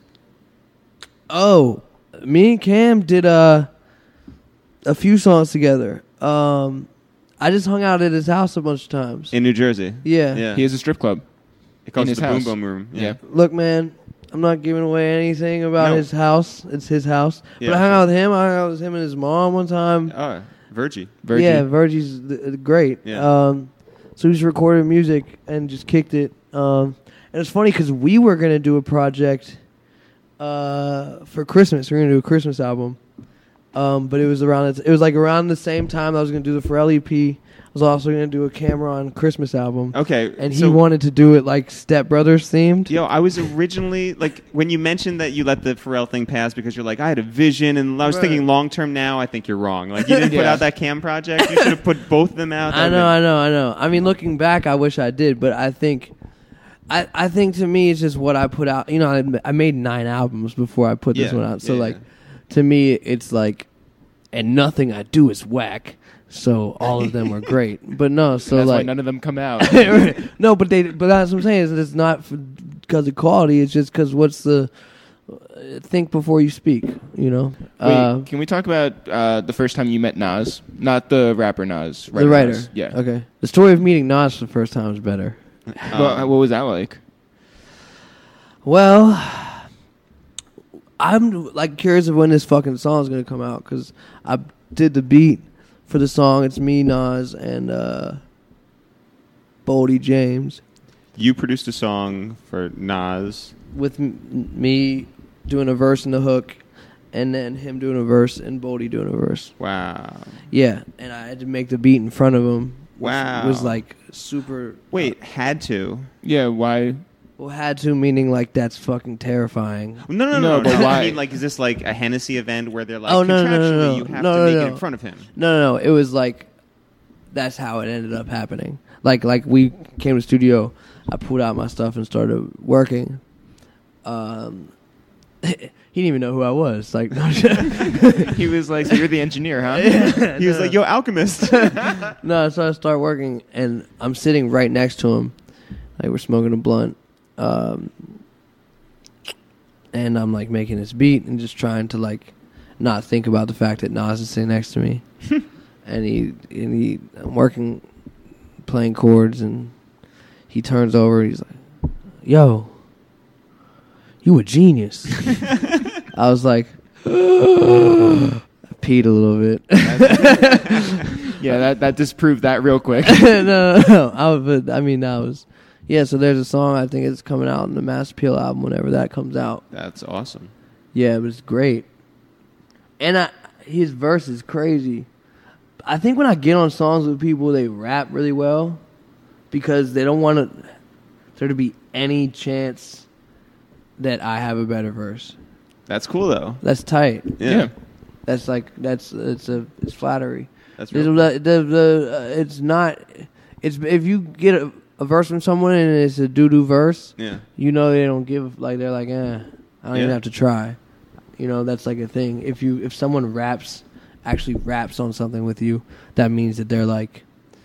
Oh, me and Cam did a few songs together. I just hung out at his house a bunch of times. In New Jersey. Yeah. Yeah. He has a strip club. It goes in to his the Boom house. Boom Room. Yeah. Look, man, I'm not giving away anything about No. his house. It's his house. Yeah. But I hung out with him. I hung out with him and his mom one time. Oh, Virgie. Virgie. Yeah, Virgie's great. Yeah. So we just recorded music and just kicked it. And it's funny because we were going to do a project for Christmas. We were going to do a Christmas album. But it was around the same time I was going to do the Pharrell EP. I was also going to do a Cameron Christmas album. Okay. And he so- wanted to do it like Step Brothers themed. Yo, I was originally like when you mentioned that you let the Pharrell thing pass because you're like I had a vision and I was Right. thinking long term. Now I think you're wrong. Like you didn't put Yeah. out that Cam project. You should have put both of them out. I know. I mean, looking back, I wish I did, but I think to me, it's just what I put out. I made 9 albums before I put this Yeah. one out. So Yeah, like, to me, it's like, and nothing I do is whack. So all of them are great, but no. So That's why like, none of them come out. no, but that's what I'm saying. Is it's not because of quality. It's just because what's the think before you speak. Wait, can we talk about the first time you met Nas? Not the rapper Nas. the writer. Nas. Yeah. Okay. The story of meeting Nas for the first time is better. What was that like? Well, I'm like curious of when this fucking song is gonna come out because I did the beat for the song. It's me, Nas, and Boldy James You produced a song for Nas. with me doing a verse and the hook, and then him doing a verse and Boldy doing a verse. Wow. Yeah, and I had to make the beat in front of him. which Wow. was like super. Wait, had to? Yeah, why? Well, had to meaning like that's fucking terrifying. No, No, but why? I mean, like, is this like a Hennessy event where they're like, Oh, no, contractually, no, no, no. you have No, to no, make no. it in front of him? No, it was like that's how it ended up happening. Like we came to the studio, I pulled out my stuff and started working. He didn't even know who I was. Like, He was like, so you're the engineer, huh? He was like, yo, alchemist. no, so I start working and I'm sitting right next to him, like we're smoking a blunt, and I'm like making this beat and just trying to like not think about the fact that Nas is sitting next to me, and I'm working, playing chords, and he turns over. He's like, "Yo, you a genius." I was like, I peed a little bit. Yeah, that disproved that real quick. no. That was, yeah. So there's a song. I think it's coming out in the Mass Appeal album whenever that comes out. That's awesome. Yeah, it was great. And his verse is crazy. I think when I get on songs with people, they rap really well because they don't want there to be any chance that I have a better verse. That's cool though. That's tight. Yeah. That's like it's flattery. That's real cool. It's not. It's if you get a verse from someone and it's a doo-doo verse, Yeah. you know they don't give like they're like, I don't even have to try. You know, that's like a thing. If someone actually raps on something with you, that means that they're like,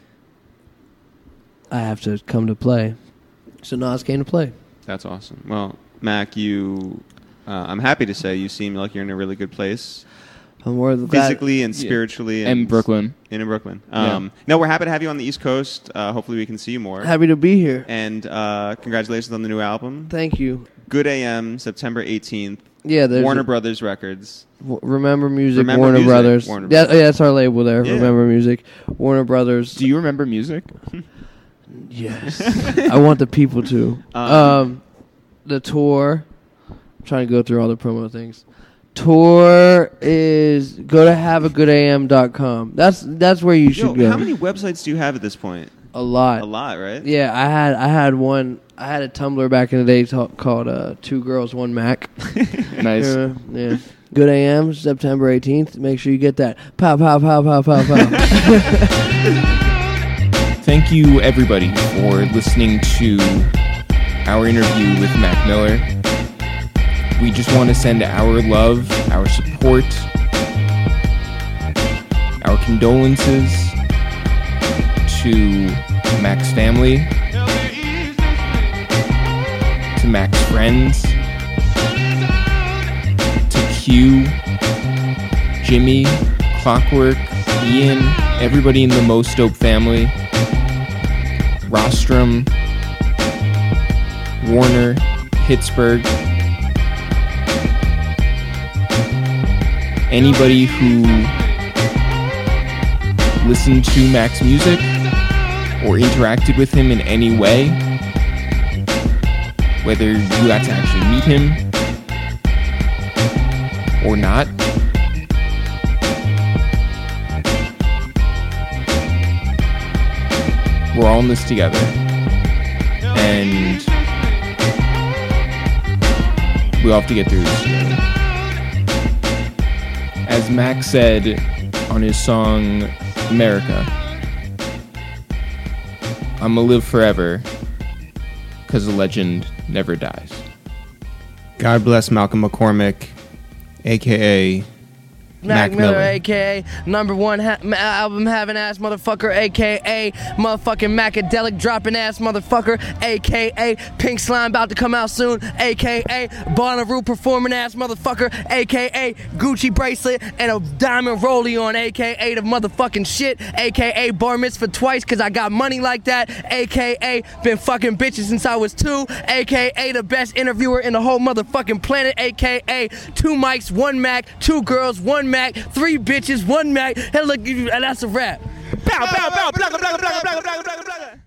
I have to come to play. So Nas came to play. That's awesome. Well, Mac, I'm happy to say you seem like you're in a really good place. I'm more glad. Physically and spiritually. And Brooklyn. In Brooklyn. Yeah. No, we're happy to have you on the East Coast. Hopefully we can see you more. Happy to be here. And congratulations on the new album. Thank you. Good AM, September 18th. Yeah, there's Warner Brothers Records. Remember Music, Remember Warner Music, Brothers. Warner Yeah, Brothers. that's our label there. Yeah. Remember Music, Warner Brothers. Do you remember music? Yes. I want the people to. The tour. I'm trying to go through all the promo things. Tour is go to haveagoodam.com. That's where you should go. How many websites do you have at this point? A lot. A lot, right? Yeah, I had one. I had a Tumblr back in the day called Two Girls, One Mac. Nice. Yeah. Good AM, September 18th. Make sure you get that. Pow, pow, pow, pow, pow, pow. Thank you, everybody, for listening to our interview with Mac Miller. We just want to send our love, our support, our condolences to Mac's family, to Mac's friends, to Q, Jimmy, Clockwork, Ian, everybody in the Most Dope family, Rostrum, Warner, Pittsburgh, anybody who listened to Mac's music or interacted with him in any way, whether you got to actually meet him or not. We're all in this together. And we all have to get through this together. As Mac said on his song America, I'ma live forever because a legend never dies. God bless Malcolm McCormick, a.k.a. Mac Miller, a.k.a. number one album having ass motherfucker, a.k.a. motherfucking Macadelic dropping ass motherfucker, a.k.a. Pink Slime about to come out soon, a.k.a. Bonnaroo performing ass motherfucker, a.k.a. Gucci bracelet and a diamond rollie on, a.k.a. the motherfucking shit, a.k.a. bar mitzvah twice cause I got money like that, a.k.a. been fucking bitches since I was 2, a.k.a. the best interviewer in the whole motherfucking planet, a.k.a. 2 mics, 1 Mac, 2 girls, 1 Mac, 3 bitches, 1 Mac. Hey, look, and that's a wrap. Pow, pow, pow, blagga, blagga, blagga, blagga, blagga, blagga.